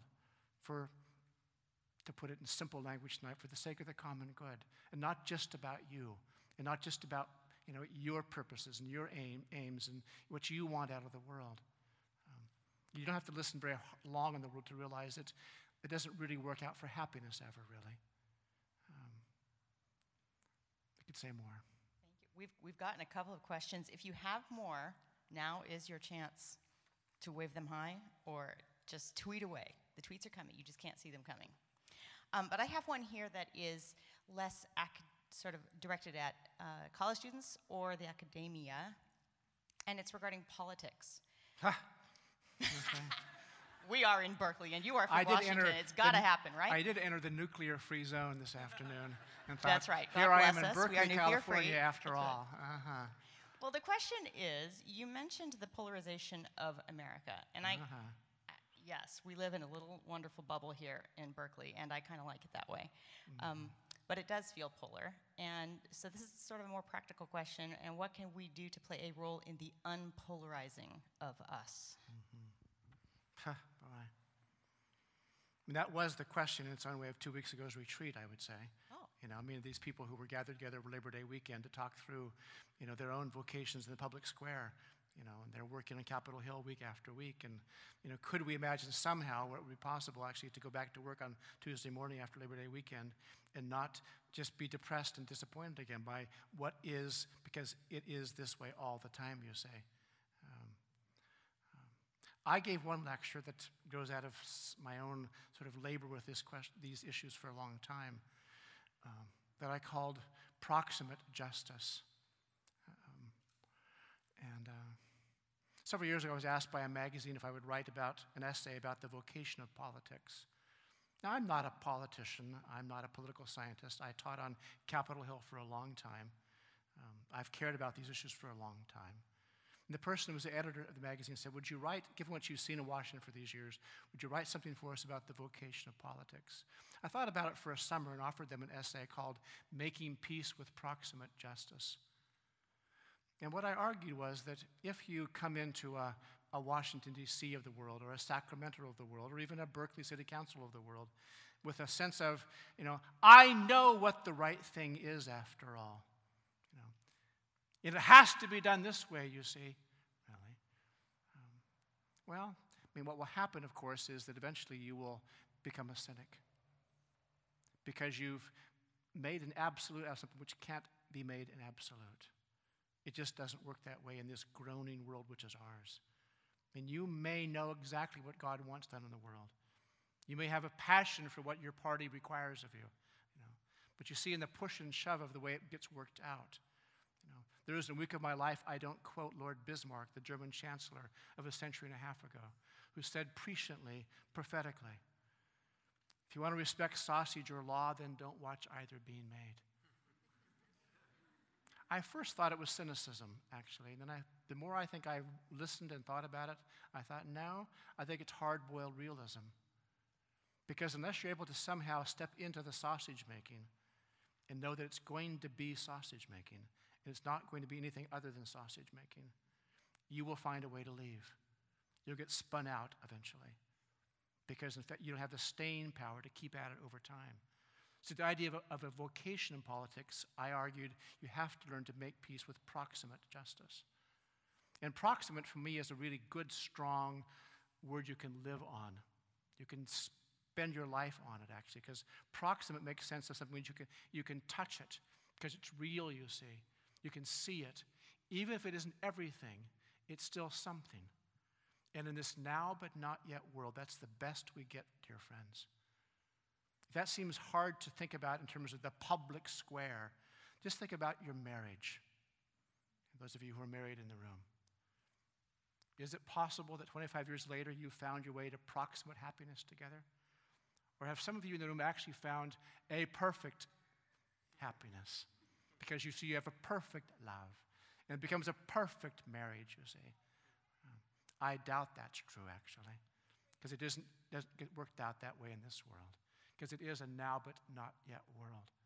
to put it in simple language tonight, for the sake of the common good, and not just about you, and not just about your purposes and your aims and what you want out of the world. You don't have to listen very long in the world to realize that it doesn't really work out for happiness ever, really. I could say more. Thank you. We've gotten a couple of questions. If you have more, now is your chance to wave them high or just tweet away. The tweets are coming. You just can't see them coming. But I have one here that is less sort of directed at college students or the academia, and it's regarding politics. Okay. We are in Berkeley, and you are from Washington. It's got to happen, right? I did enter the nuclear-free zone this afternoon. In fact, That's right. God here I am bless in us. Berkeley, We are nuclear-free. California, after That's all. right. Well, the question is, you mentioned the polarization of America, and yes, we live in a little wonderful bubble here in Berkeley, and I kind of like it that way. But it does feel polar, and so this is sort of a more practical question, and what can we do to play a role in the unpolarizing of us? Boy. I mean, that was the question in its own way of 2 weeks ago's retreat, I would say. Oh. These people who were gathered together over Labor Day weekend to talk through, their own vocations in the public square, and they're working on Capitol Hill week after week. And, could we imagine somehow where it would be possible actually to go back to work on Tuesday morning after Labor Day weekend and not just be depressed and disappointed again by what is, because it is this way all the time, you say. I gave one lecture that grows out of my own sort of labor with these issues for a long time, that I called Proximate Justice. Several years ago, I was asked by a magazine if I would write an essay about the vocation of politics. Now, I'm not a politician. I'm not a political scientist. I taught on Capitol Hill for a long time. I've cared about these issues for a long time. And the person who was the editor of the magazine said, would you write, given what you've seen in Washington for these years, would you write something for us about the vocation of politics? I thought about it for a summer and offered them an essay called Making Peace with Proximate Justice. And what I argued was that if you come into a Washington, D.C. of the world, or a Sacramento of the world, or even a Berkeley City Council of the world, with a sense of, I know what the right thing is after all. It has to be done this way, you see. Really? What will happen, of course, is that eventually you will become a cynic. Because you've made an absolute out of something which can't be made an absolute. It just doesn't work that way in this groaning world which is ours. And you may know exactly what God wants done in the world. You may have a passion for what your party requires of you. But you see in the push and shove of the way it gets worked out. There is a week of my life, I don't quote Lord Bismarck, the German chancellor of a century and a half ago, who said presciently, prophetically, if you want to respect sausage or law, then don't watch either being made. I first thought it was cynicism, actually. And then the more I think I listened and thought about it, I thought, no, I think it's hard-boiled realism. Because unless you're able to somehow step into the sausage making and know that it's going to be sausage making, and it's not going to be anything other than sausage making, you will find a way to leave. You'll get spun out eventually. Because in fact, you don't have the staying power to keep at it over time. So the idea of a vocation in politics, I argued, you have to learn to make peace with proximate justice. And proximate for me is a really good, strong word you can live on. You can spend your life on it, actually, because proximate makes sense of something you can touch it, because it's real, you see. You can see it. Even if it isn't everything, it's still something. And in this now but not yet world, that's the best we get, dear friends. If that seems hard to think about in terms of the public square, just think about your marriage. Those of you who are married in the room. Is it possible that 25 years later you found your way to proximate happiness together? Or have some of you in the room actually found a perfect happiness? Because you see you have a perfect love. And it becomes a perfect marriage, you see. I doubt that's true, actually. Because it doesn't get worked out that way in this world. Because it is a now but not yet world.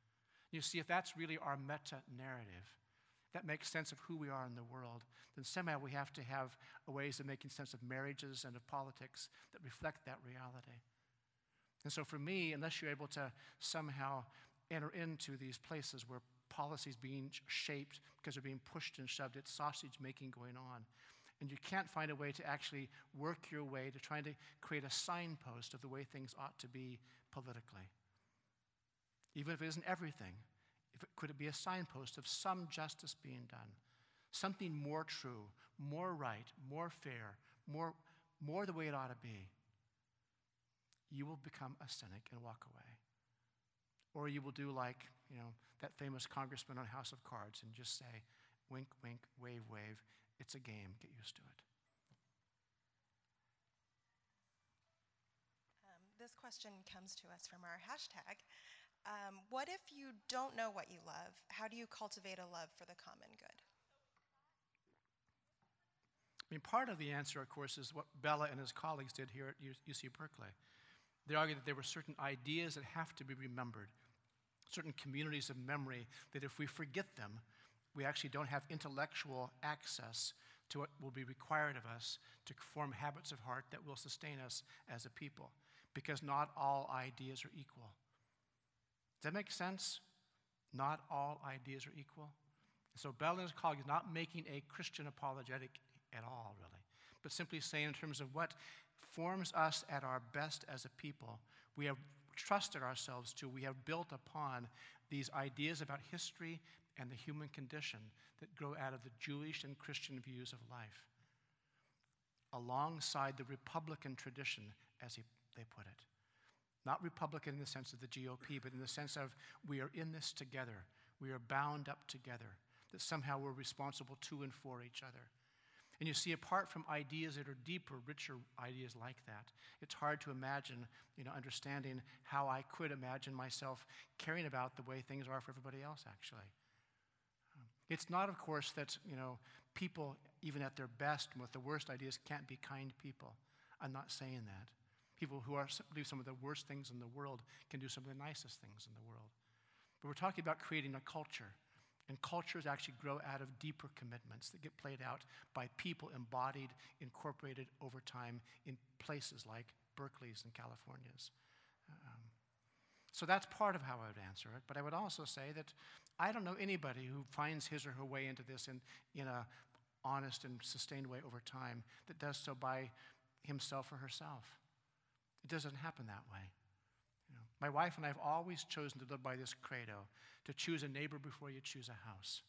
You see, if that's really our meta-narrative, that makes sense of who we are in the world, then somehow we have to have ways of making sense of marriages and of politics that reflect that reality. And so for me, unless you're able to somehow enter into these places where policy is being shaped because they're being pushed and shoved, it's sausage making going on, and you can't find a way to actually work your way to trying to create a signpost of the way things ought to be politically. Even if it isn't everything, could it be a signpost of some justice being done? Something more true, more right, more fair, more the way it ought to be. You will become a cynic and walk away. Or you will do like, that famous congressman on House of Cards and just say, wink, wink, wave, wave. It's a game. Get used to it. This question comes to us from our hashtag. What if you don't know what you love? How do you cultivate a love for the common good? I mean, part of the answer, of course, is what Bella and his colleagues did here at UC Berkeley. They argued that there were certain ideas that have to be remembered, certain communities of memory that if we forget them, we actually don't have intellectual access to what will be required of us to form habits of heart that will sustain us as a people, because not all ideas are equal. Does that make sense? Not all ideas are equal. So Bella and his colleagues is not making a Christian apologetic at all, really, but simply saying in terms of what forms us at our best as a people, we have trusted ourselves to, we have built upon these ideas about history and the human condition that grow out of the Jewish and Christian views of life, alongside the Republican tradition, as they put it. Not Republican in the sense of the GOP, but in the sense of we are in this together. We are bound up together, that somehow we're responsible to and for each other. And you see, apart from ideas that are deeper, richer ideas like that, it's hard to imagine, understanding how I could imagine myself caring about the way things are for everybody else, actually. It's not, of course, that, people, even at their best and with the worst ideas, can't be kind people. I'm not saying that. People who believe some of the worst things in the world can do some of the nicest things in the world. But we're talking about creating a culture. And cultures actually grow out of deeper commitments that get played out by people embodied, incorporated over time in places like Berkeley's and California's. So that's part of how I would answer it. But I would also say that I don't know anybody who finds his or her way into this in a honest and sustained way over time that does so by himself or herself. It doesn't happen that way. My wife and I have always chosen to live by this credo, to choose a neighbor before you choose a house.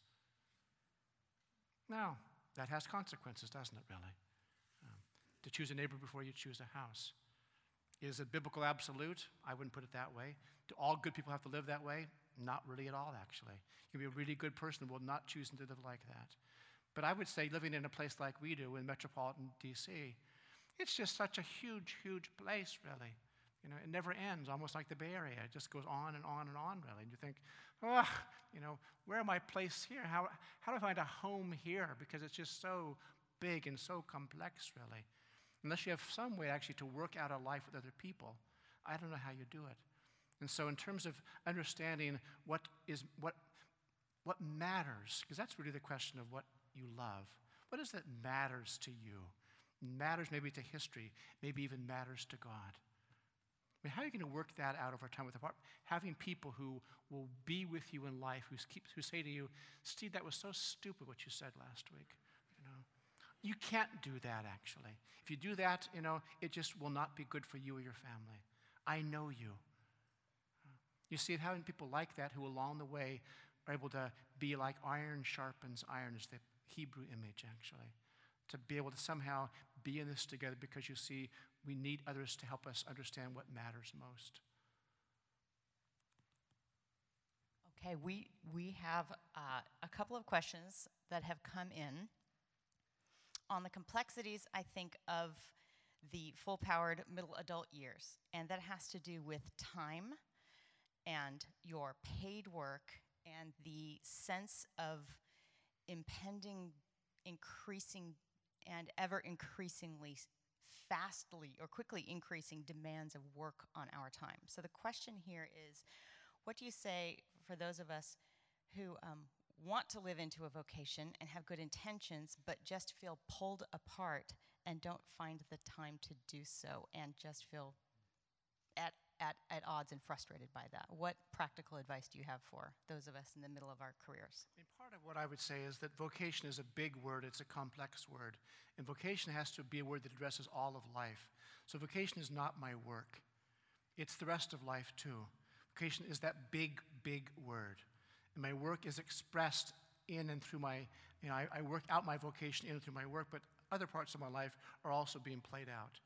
Now, that has consequences, doesn't it, really? To choose a neighbor before you choose a house. Is it biblical absolute? I wouldn't put it that way. Do all good people have to live that way? Not really at all, actually. You can be a really good person while not choosing to live like that. But I would say living in a place like we do in metropolitan D.C., it's just such a huge, huge place, really. It never ends, almost like the Bay Area. It just goes on and on and on, really. And you think, where am I placed here? How do I find a home here? Because it's just so big and so complex, really. Unless you have some way actually to work out a life with other people, I don't know how you do it. And so in terms of understanding what matters, because that's really the question of what you love. What is it that matters to you? Matters maybe to history, maybe even matters to God. I mean, how are you going to work that out over time with having people who will be with you in life, who say to you, Steve, that was so stupid what you said last week. You can't do that, actually. If you do that, it just will not be good for you or your family. I know you. You see, having people like that who along the way are able to be like iron sharpens iron is the Hebrew image, actually. To be able to somehow be in this together because you see we need others to help us understand what matters most. Okay, we have a couple of questions that have come in on the complexities, I think, of the full-powered middle adult years, and that has to do with time and your paid work and the sense of impending, increasing, and ever increasingly fastly or quickly increasing demands of work on our time. So the question here is, what do you say for those of us who want to live into a vocation and have good intentions, but just feel pulled apart and don't find the time to do so and just feel at odds and frustrated by that. What practical advice do you have for those of us in the middle of our careers? And part of what I would say is that vocation is a big word, it's a complex word. And vocation has to be a word that addresses all of life. So vocation is not my work. It's the rest of life too. Vocation is that big, big word. And my work is expressed in and through my, I work out my vocation in and through my work, but other parts of my life are also being played out.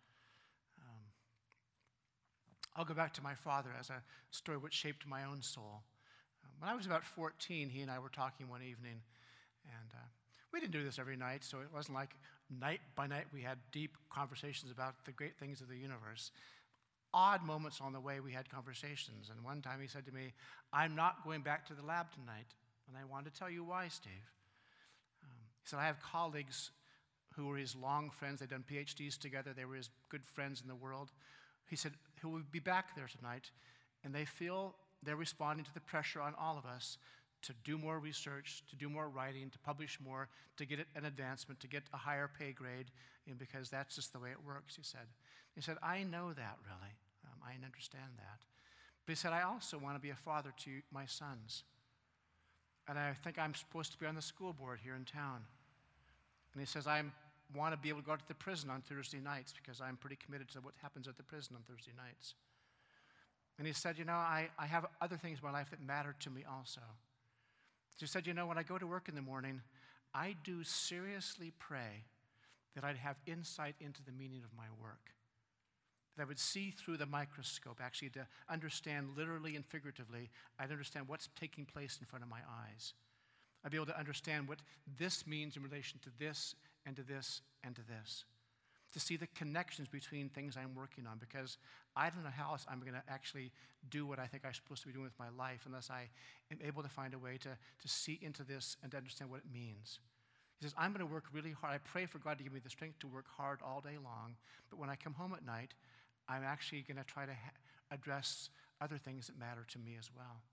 I'll go back to my father as a story which shaped my own soul. When I was about 14, he and I were talking one evening, and we didn't do this every night, so it wasn't like night by night we had deep conversations about the great things of the universe. Odd moments on the way we had conversations, and one time he said to me, "I'm not going back to the lab tonight," and I wanted to tell you why, Steve. He said, "I have colleagues who were his long friends. They'd done PhDs together. They were his good friends in the world." He said, "He will be back there tonight, and they feel they're responding to the pressure on all of us to do more research, to do more writing, to publish more, to get an advancement, to get a higher pay grade, because that's just the way it works," he said. He said, "I know that, really. I understand that." But he said, "I also want to be a father to my sons. And I think I'm supposed to be on the school board here in town." And he says, "I want to be able to go out to the prison on Thursday nights because I'm pretty committed to what happens at the prison on Thursday nights." And he said, I have other things in my life that matter to me also." He said, "When I go to work in the morning, I do seriously pray that I'd have insight into the meaning of my work, that I would see through the microscope, actually to understand literally and figuratively. I'd understand what's taking place in front of my eyes. I'd be able to understand what this means in relation to this and to this and to this. To see the connections between things I'm working on, because I don't know how else I'm going to actually do what I think I'm supposed to be doing with my life unless I am able to find a way to see into this and to understand what it means." He says, "I'm going to work really hard. I pray for God to give me the strength to work hard all day long, but when I come home at night, I'm actually going to try to address other things that matter to me as well."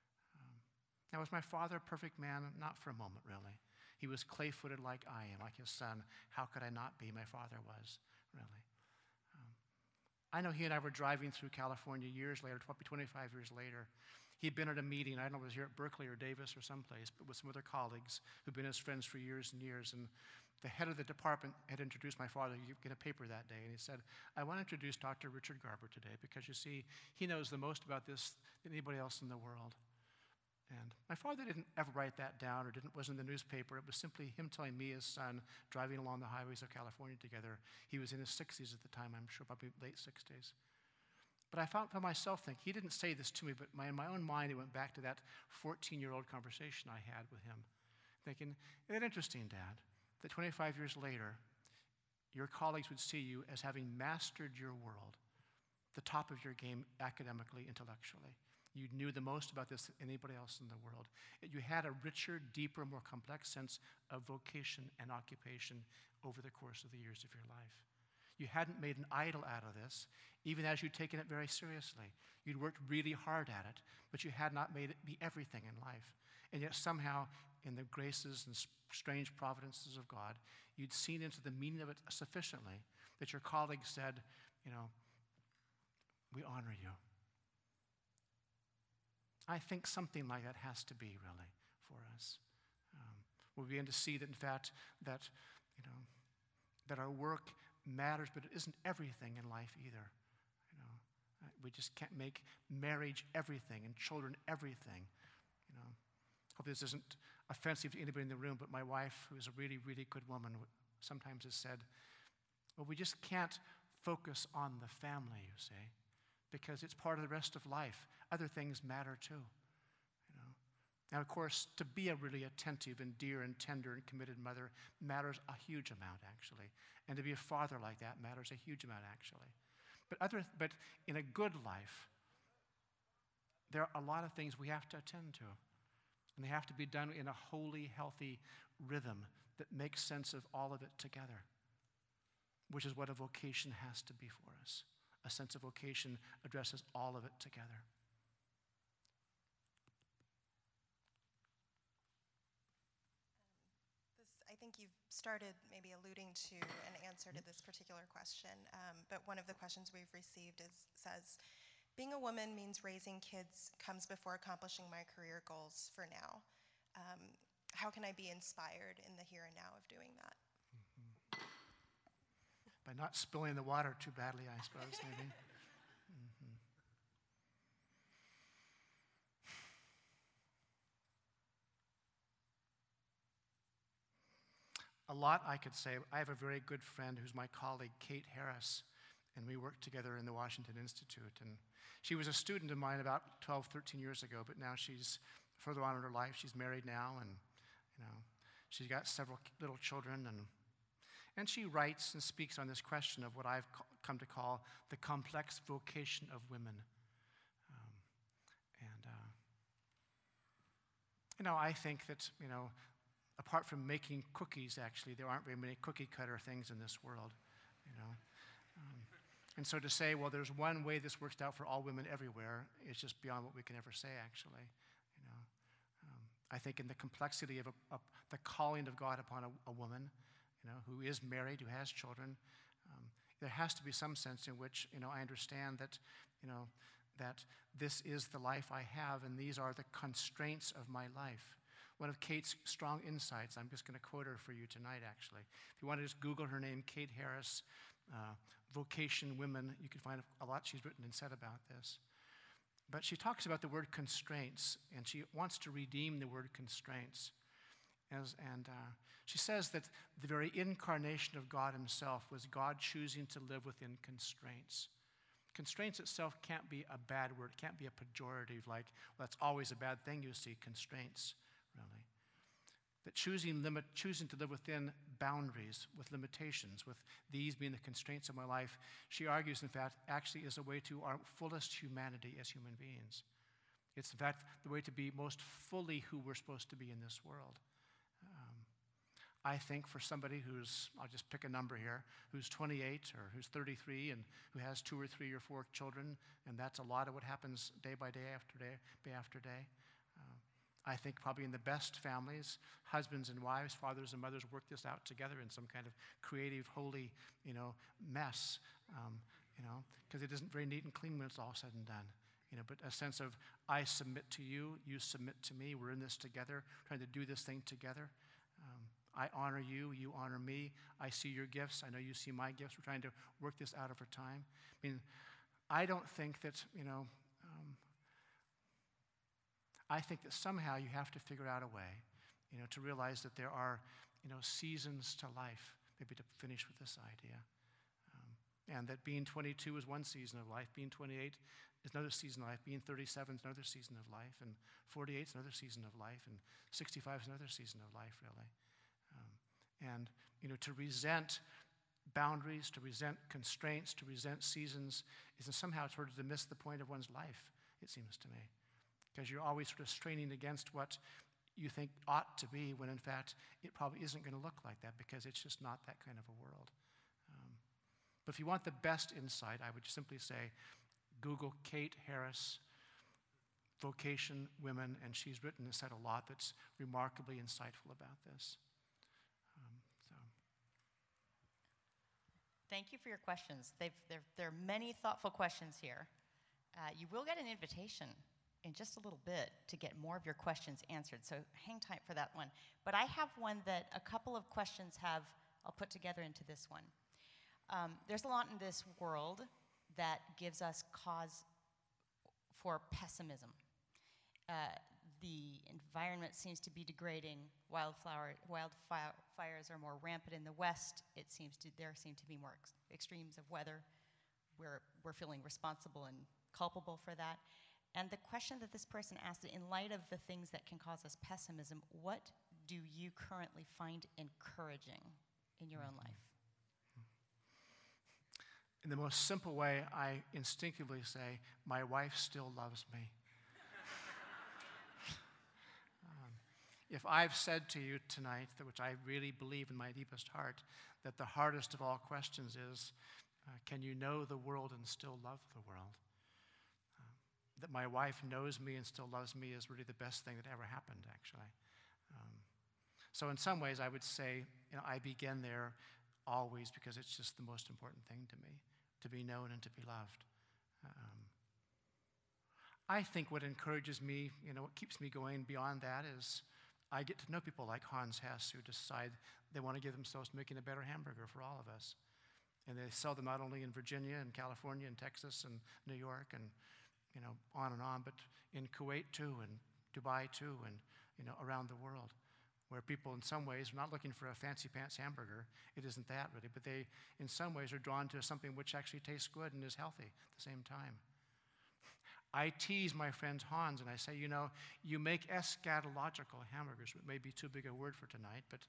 Now, was my father a perfect man? Not for a moment, really. He was clay-footed like I am, like his son. How could I not be? My father was, really. I know he and I were driving through California years later, probably 25 years later. He'd been at a meeting, I don't know if it was here at Berkeley or Davis or someplace, but with some other colleagues who'd been his friends for years and years. And the head of the department had introduced my father. You get a paper that day, and he said, "I want to introduce Dr. Richard Garber today because, you see, he knows the most about this than anybody else in the world." And my father didn't ever write that down or wasn't in the newspaper. It was simply him telling me, his son, driving along the highways of California together. He was in his 60s at the time, I'm sure, probably late 60s. But I found myself thinking, he didn't say this to me, but in my own mind, it went back to that 14-year-old conversation I had with him, thinking, "Isn't it interesting, Dad, that 25 years later, your colleagues would see you as having mastered your world, the top of your game academically, intellectually. You knew the most about this than anybody else in the world. You had a richer, deeper, more complex sense of vocation and occupation over the course of the years of your life. You hadn't made an idol out of this, even as you'd taken it very seriously. You'd worked really hard at it, but you had not made it be everything in life. And yet somehow, in the graces and strange providences of God, you'd seen into the meaning of it sufficiently that your colleagues said, we honor you." I think something like that has to be, really, for us. We begin to see that, in fact, that our work matters, but it isn't everything in life either. We just can't make marriage everything and children everything. Hope this isn't offensive to anybody in the room, but my wife, who is a really, really good woman, sometimes has said, "Well, we just can't focus on the family, you see, because it's part of the rest of life. Other things matter too." Now, of course, to be a really attentive and dear and tender and committed mother matters a huge amount, actually. And to be a father like that matters a huge amount, actually. But in a good life, there are a lot of things we have to attend to. And they have to be done in a holy, healthy rhythm that makes sense of all of it together, which is what a vocation has to be for us. A sense of vocation addresses all of it together. think you've started maybe alluding to an answer to this particular question, but one of the questions we've received says, being a woman means raising kids comes before accomplishing my career goals for now. How can I be inspired in the here and now of doing that? By not spilling the water too badly, I suppose, maybe. A lot I could say. I have a very good friend who's my colleague, Kate Harris, and we worked together in the Washington Institute. And she was a student of mine about 12, 13 years ago, but now she's further on in her life. She's married now, and she's got several little children, and she writes and speaks on this question of what I've come to call the complex vocation of women. I think that, apart from making cookies, actually, there aren't very many cookie cutter things in this world, And so to say, well, there's one way this works out for all women everywhere is just beyond what we can ever say, actually. I think in the complexity of the calling of God upon a woman, who is married, who has children, there has to be some sense in which, I understand that, that this is the life I have, and these are the constraints of my life. One of Kate's strong insights, I'm just going to quote her for you tonight, actually. If you want to just Google her name, Kate Harris, Vocation Women, you can find a lot she's written and said about this. But she talks about the word constraints, and she wants to redeem the word constraints. She says that the very incarnation of God himself was God choosing to live within constraints. Constraints itself can't be a bad word. It can't be a pejorative like, well, that's always a bad thing, you see, constraints, really. That choosing to live within boundaries, with limitations, with these being the constraints of my life, she argues, in fact, actually is a way to our fullest humanity as human beings. It's, in fact, the way to be most fully who we're supposed to be in this world. I think for somebody who's, I'll just pick a number here, who's 28 or who's 33 and who has 2 or 3 or 4 children, and that's a lot of what happens day by day after day after day. I think probably in the best families, husbands and wives, fathers and mothers work this out together in some kind of creative, holy, mess, because it isn't very neat and clean when it's all said and done. But a sense of, I submit to you, you submit to me, we're in this together, trying to do this thing together. I honor you, you honor me, I see your gifts, I know you see my gifts, we're trying to work this out over time. I don't think that, I think that somehow you have to figure out a way, to realize that there are, seasons to life, maybe to finish with this idea. And that being 22 is one season of life, being 28 is another season of life, being 37 is another season of life, and 48 is another season of life, and 65 is another season of life, really. And, to resent boundaries, to resent constraints, to resent seasons is somehow sort of to miss the point of one's life, it seems to me. Because you're always sort of straining against what you think ought to be when, in fact, it probably isn't going to look like that because it's just not that kind of a world. But if you want the best insight, I would simply say, Google Kate Harris, Vocation Women, and she's written and said a lot that's remarkably insightful about this. Thank you for your questions. There are many thoughtful questions here. You will get an invitation in just a little bit to get more of your questions answered, so hang tight for that one. But I have one that a couple of questions I'll put together into this one. There's a lot in this world that gives us cause for pessimism. The environment seems to be degrading. Wildfires are more rampant in the West. There seem to be more extremes of weather. We're feeling responsible and culpable for that. And the question that this person asked, in light of the things that can cause us pessimism, what do you currently find encouraging in your own life? In the most simple way, I instinctively say, my wife still loves me. If I've said to you tonight, which I really believe in my deepest heart, that the hardest of all questions is, can you know the world and still love the world? That my wife knows me and still loves me is really the best thing that ever happened, actually. So in some ways, I would say, I begin there always because it's just the most important thing to me, to be known and to be loved. I think what encourages me, what keeps me going beyond that is I get to know people like Hans Hess who decide they want to give themselves to making a better hamburger for all of us. And they sell them not only in Virginia and California and Texas and New York and, on and on, but in Kuwait too, and Dubai too, and, around the world, where people in some ways are not looking for a fancy pants hamburger. It isn't that really, but they in some ways are drawn to something which actually tastes good and is healthy at the same time. I tease my friend Hans and I say, you make eschatological hamburgers, which may be too big a word for tonight, but,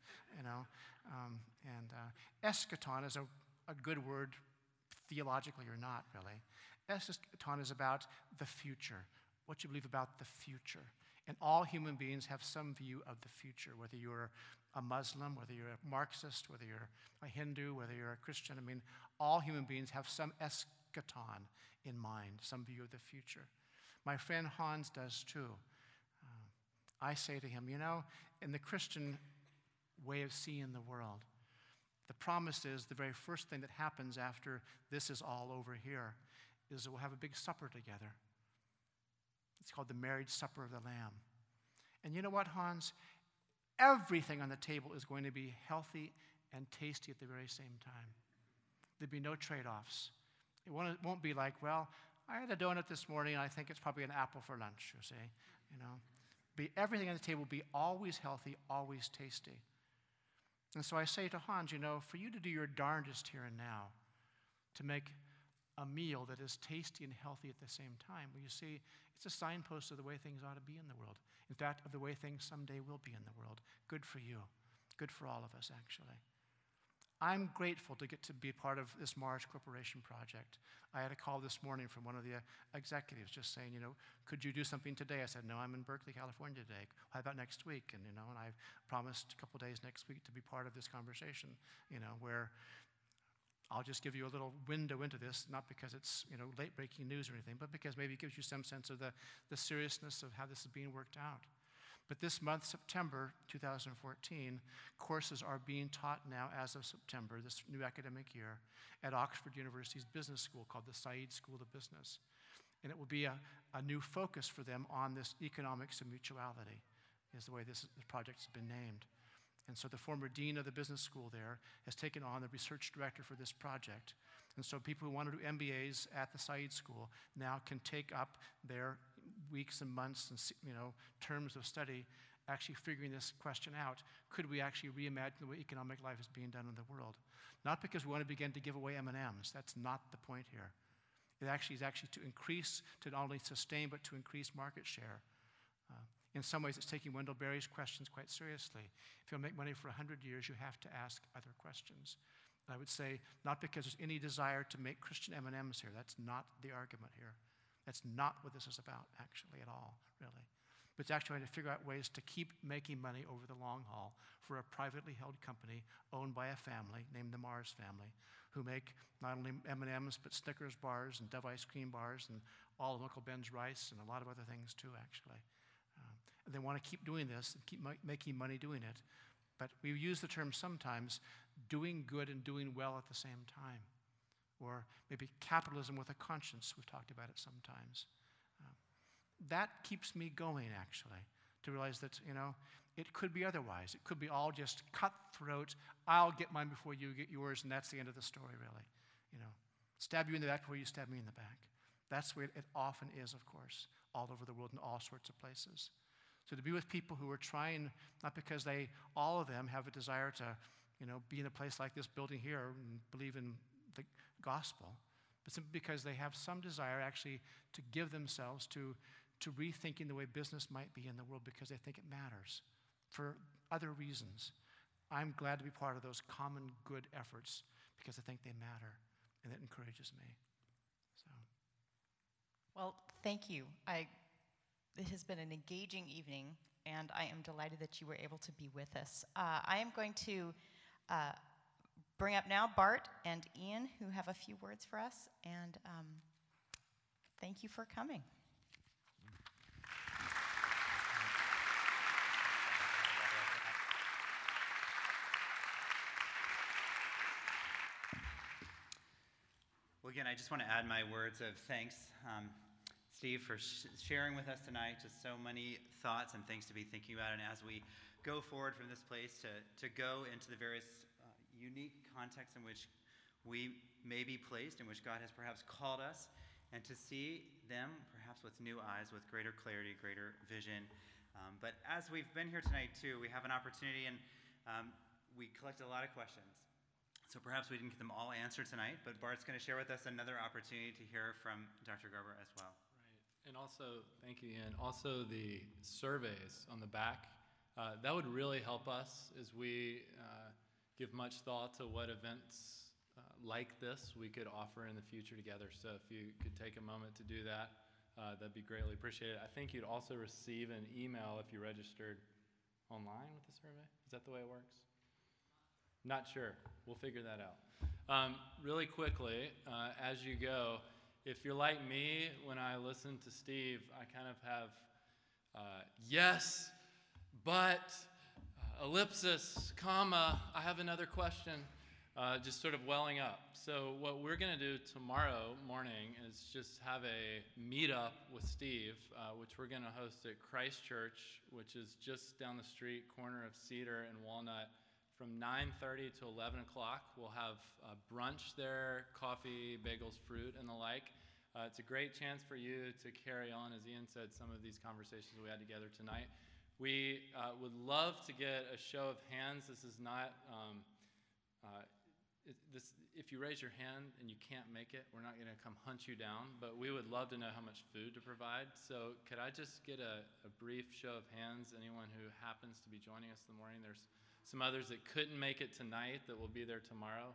eschaton is a good word theologically or not, really. Eschaton is about the future, what you believe about the future. And all human beings have some view of the future, whether you're a Muslim, whether you're a Marxist, whether you're a Hindu, whether you're a Christian. All human beings have some eschaton in mind, some view of the future. My friend Hans does too. I say to him, in the Christian way of seeing the world, the promise is the very first thing that happens after this is all over here is that we'll have a big supper together. It's called the marriage supper of the Lamb. And you know what, Hans? Everything on the table is going to be healthy and tasty at the very same time. There'll be no trade-offs. It won't be like, well, I had a donut this morning, and I think it's probably an apple for lunch, you see. Everything on the table will be always healthy, always tasty. And so I say to Hans, for you to do your darndest here and now to make a meal that is tasty and healthy at the same time, well, you see, it's a signpost of the way things ought to be in the world. In fact, of the way things someday will be in the world. Good for you. Good for all of us, actually. I'm grateful to get to be part of this Mars Corporation project. I had a call this morning from one of the executives just saying, could you do something today? I said, no, I'm in Berkeley, California today. How about next week? And, and I've promised a couple days next week to be part of this conversation, where I'll just give you a little window into this, not because it's, late-breaking news or anything, but because maybe it gives you some sense of the seriousness of how this is being worked out. But this month, September 2014, courses are being taught now as of September, this new academic year, at Oxford University's business school called the Said School of Business. And it will be a new focus for them on this economics of mutuality, is the way this project has been named. And so the former dean of the business school there has taken on the research director for this project. And so people who want to do MBAs at the Said School now can take up their weeks and months and terms of study actually figuring this question out. Could we actually reimagine the way economic life is being done in the world? Not because we want to begin to give away M&Ms. That's not the point here. It actually is to increase, to not only sustain, but to increase market share. In some ways, it's taking Wendell Berry's questions quite seriously. If you'll make money for 100 years, you have to ask other questions. And I would say, not because there's any desire to make Christian M&Ms here. That's not the argument here. That's not what this is about, actually, at all, really. But it's actually trying to figure out ways to keep making money over the long haul for a privately held company owned by a family named the Mars family, who make not only M&Ms, but Snickers bars and Dove ice cream bars and all of Uncle Ben's rice and a lot of other things, too, actually. And they want to keep doing this and keep making money doing it. But we use the term sometimes doing good and doing well at the same time. Or maybe capitalism with a conscience, we've talked about it sometimes. That keeps me going, actually, to realize that, it could be otherwise. It could be all just cutthroat, I'll get mine before you get yours, and that's the end of the story, really. Stab you in the back before you stab me in the back. That's the way it often is, of course, all over the world in all sorts of places. So to be with people who are trying, not because all of them have a desire to, be in a place like this building here and believe in the gospel, but simply because they have some desire actually to give themselves to rethinking the way business might be in the world because they think it matters for other reasons. I'm glad to be part of those common good efforts because I think they matter, and that encourages me. So. Well, thank you. It has been an engaging evening, and I am delighted that you were able to be with us. I am going to bring up now Bart and Ian, who have a few words for us, and thank you for coming. Again, I just want to add my words of thanks, Steve, for sharing with us tonight just so many thoughts and things to be thinking about. And as we go forward from this place to go into the various unique contexts in which we may be placed, in which God has perhaps called us, and to see them perhaps with new eyes, with greater clarity, greater vision. But as we've been here tonight too, we have an opportunity, and we collected a lot of questions. So perhaps we didn't get them all answered tonight, but Bart's going to share with us another opportunity to hear from Dr. Garber as well. Right. And also, thank you, Ian. Also, the surveys on the back, that would really help us as we give much thought to what events like this we could offer in the future together. So if you could take a moment to do that, that'd be greatly appreciated. I think you'd also receive an email if you registered online with the survey. Is that the way it works? Not sure. We'll figure that out. Really quickly, as you go, if you're like me, when I listen to Steve, I kind of have yes, but, ellipsis, comma, I have another question, just sort of welling up. So what we're going to do tomorrow morning is just have a meetup with Steve, which we're going to host at Christ Church, which is just down the street, corner of Cedar and Walnut. From 9:30 to 11 o'clock, we'll have brunch there, coffee, bagels, fruit, and the like. It's a great chance for you to carry on, as Ian said, some of these conversations we had together tonight. We would love to get a show of hands. This is not, if you raise your hand and you can't make it, we're not going to come hunt you down, but we would love to know how much food to provide. So could I just get a brief show of hands, anyone who happens to be joining us in the morning? There's some others that couldn't make it tonight that will be there tomorrow.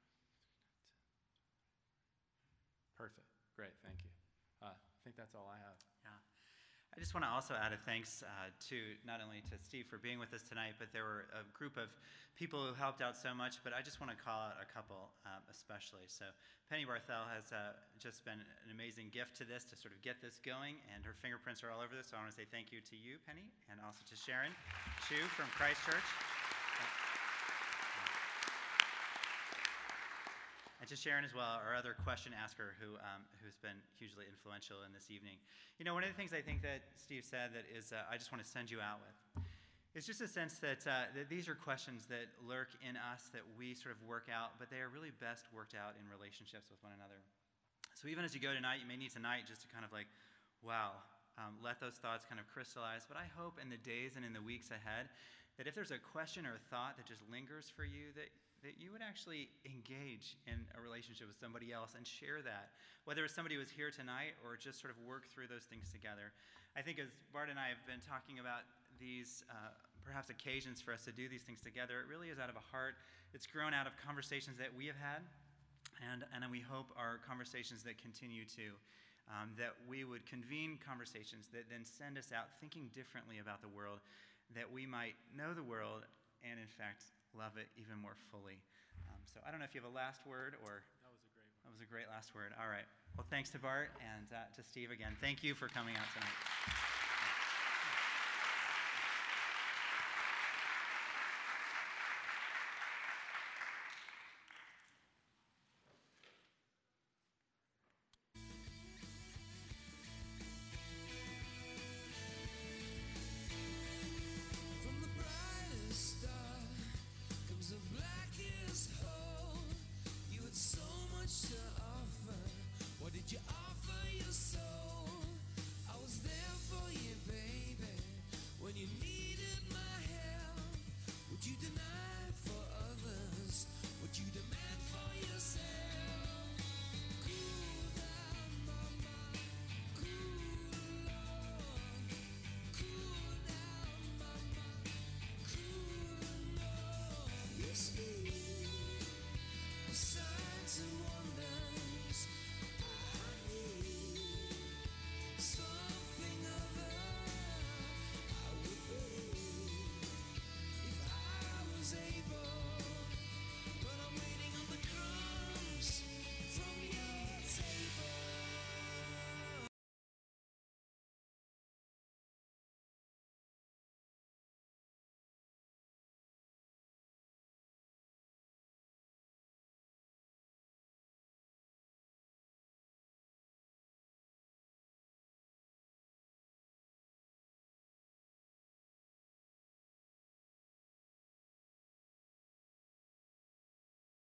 Perfect. Great. Thank you. I think that's all I have. Yeah. I just want to also add a thanks to not only to Steve for being with us tonight, but there were a group of people who helped out so much, but I just want to call out a couple especially. So Penny Barthel has just been an amazing gift to this, to sort of get this going, and her fingerprints are all over this, so I want to say thank you to you, Penny, and also to Sharon Chu from Christ Church. And to Sharon as well, our other question asker who's been hugely influential in this evening. You know, one of the things I think that Steve said that is I just want to send you out with is just a sense that these are questions that lurk in us that we sort of work out, but they are really best worked out in relationships with one another. So even as you go tonight, you may need tonight just to kind of like, wow, let those thoughts kind of crystallize. But I hope in the days and in the weeks ahead that if there's a question or a thought that just lingers for you, that you would actually engage in a relationship with somebody else and share that, whether it's somebody who was here tonight or just sort of work through those things together. I think as Bart and I have been talking about these perhaps occasions for us to do these things together, it really is out of a heart. It's grown out of conversations that we have had, and we hope are conversations that continue to, that we would convene conversations that then send us out thinking differently about the world, that we might know the world and, in fact, love it even more fully. So I don't know if you have a last word or... That was a great one. That was a great last word. All right. Well, thanks to Bart and to Steve again. Thank you for coming out tonight.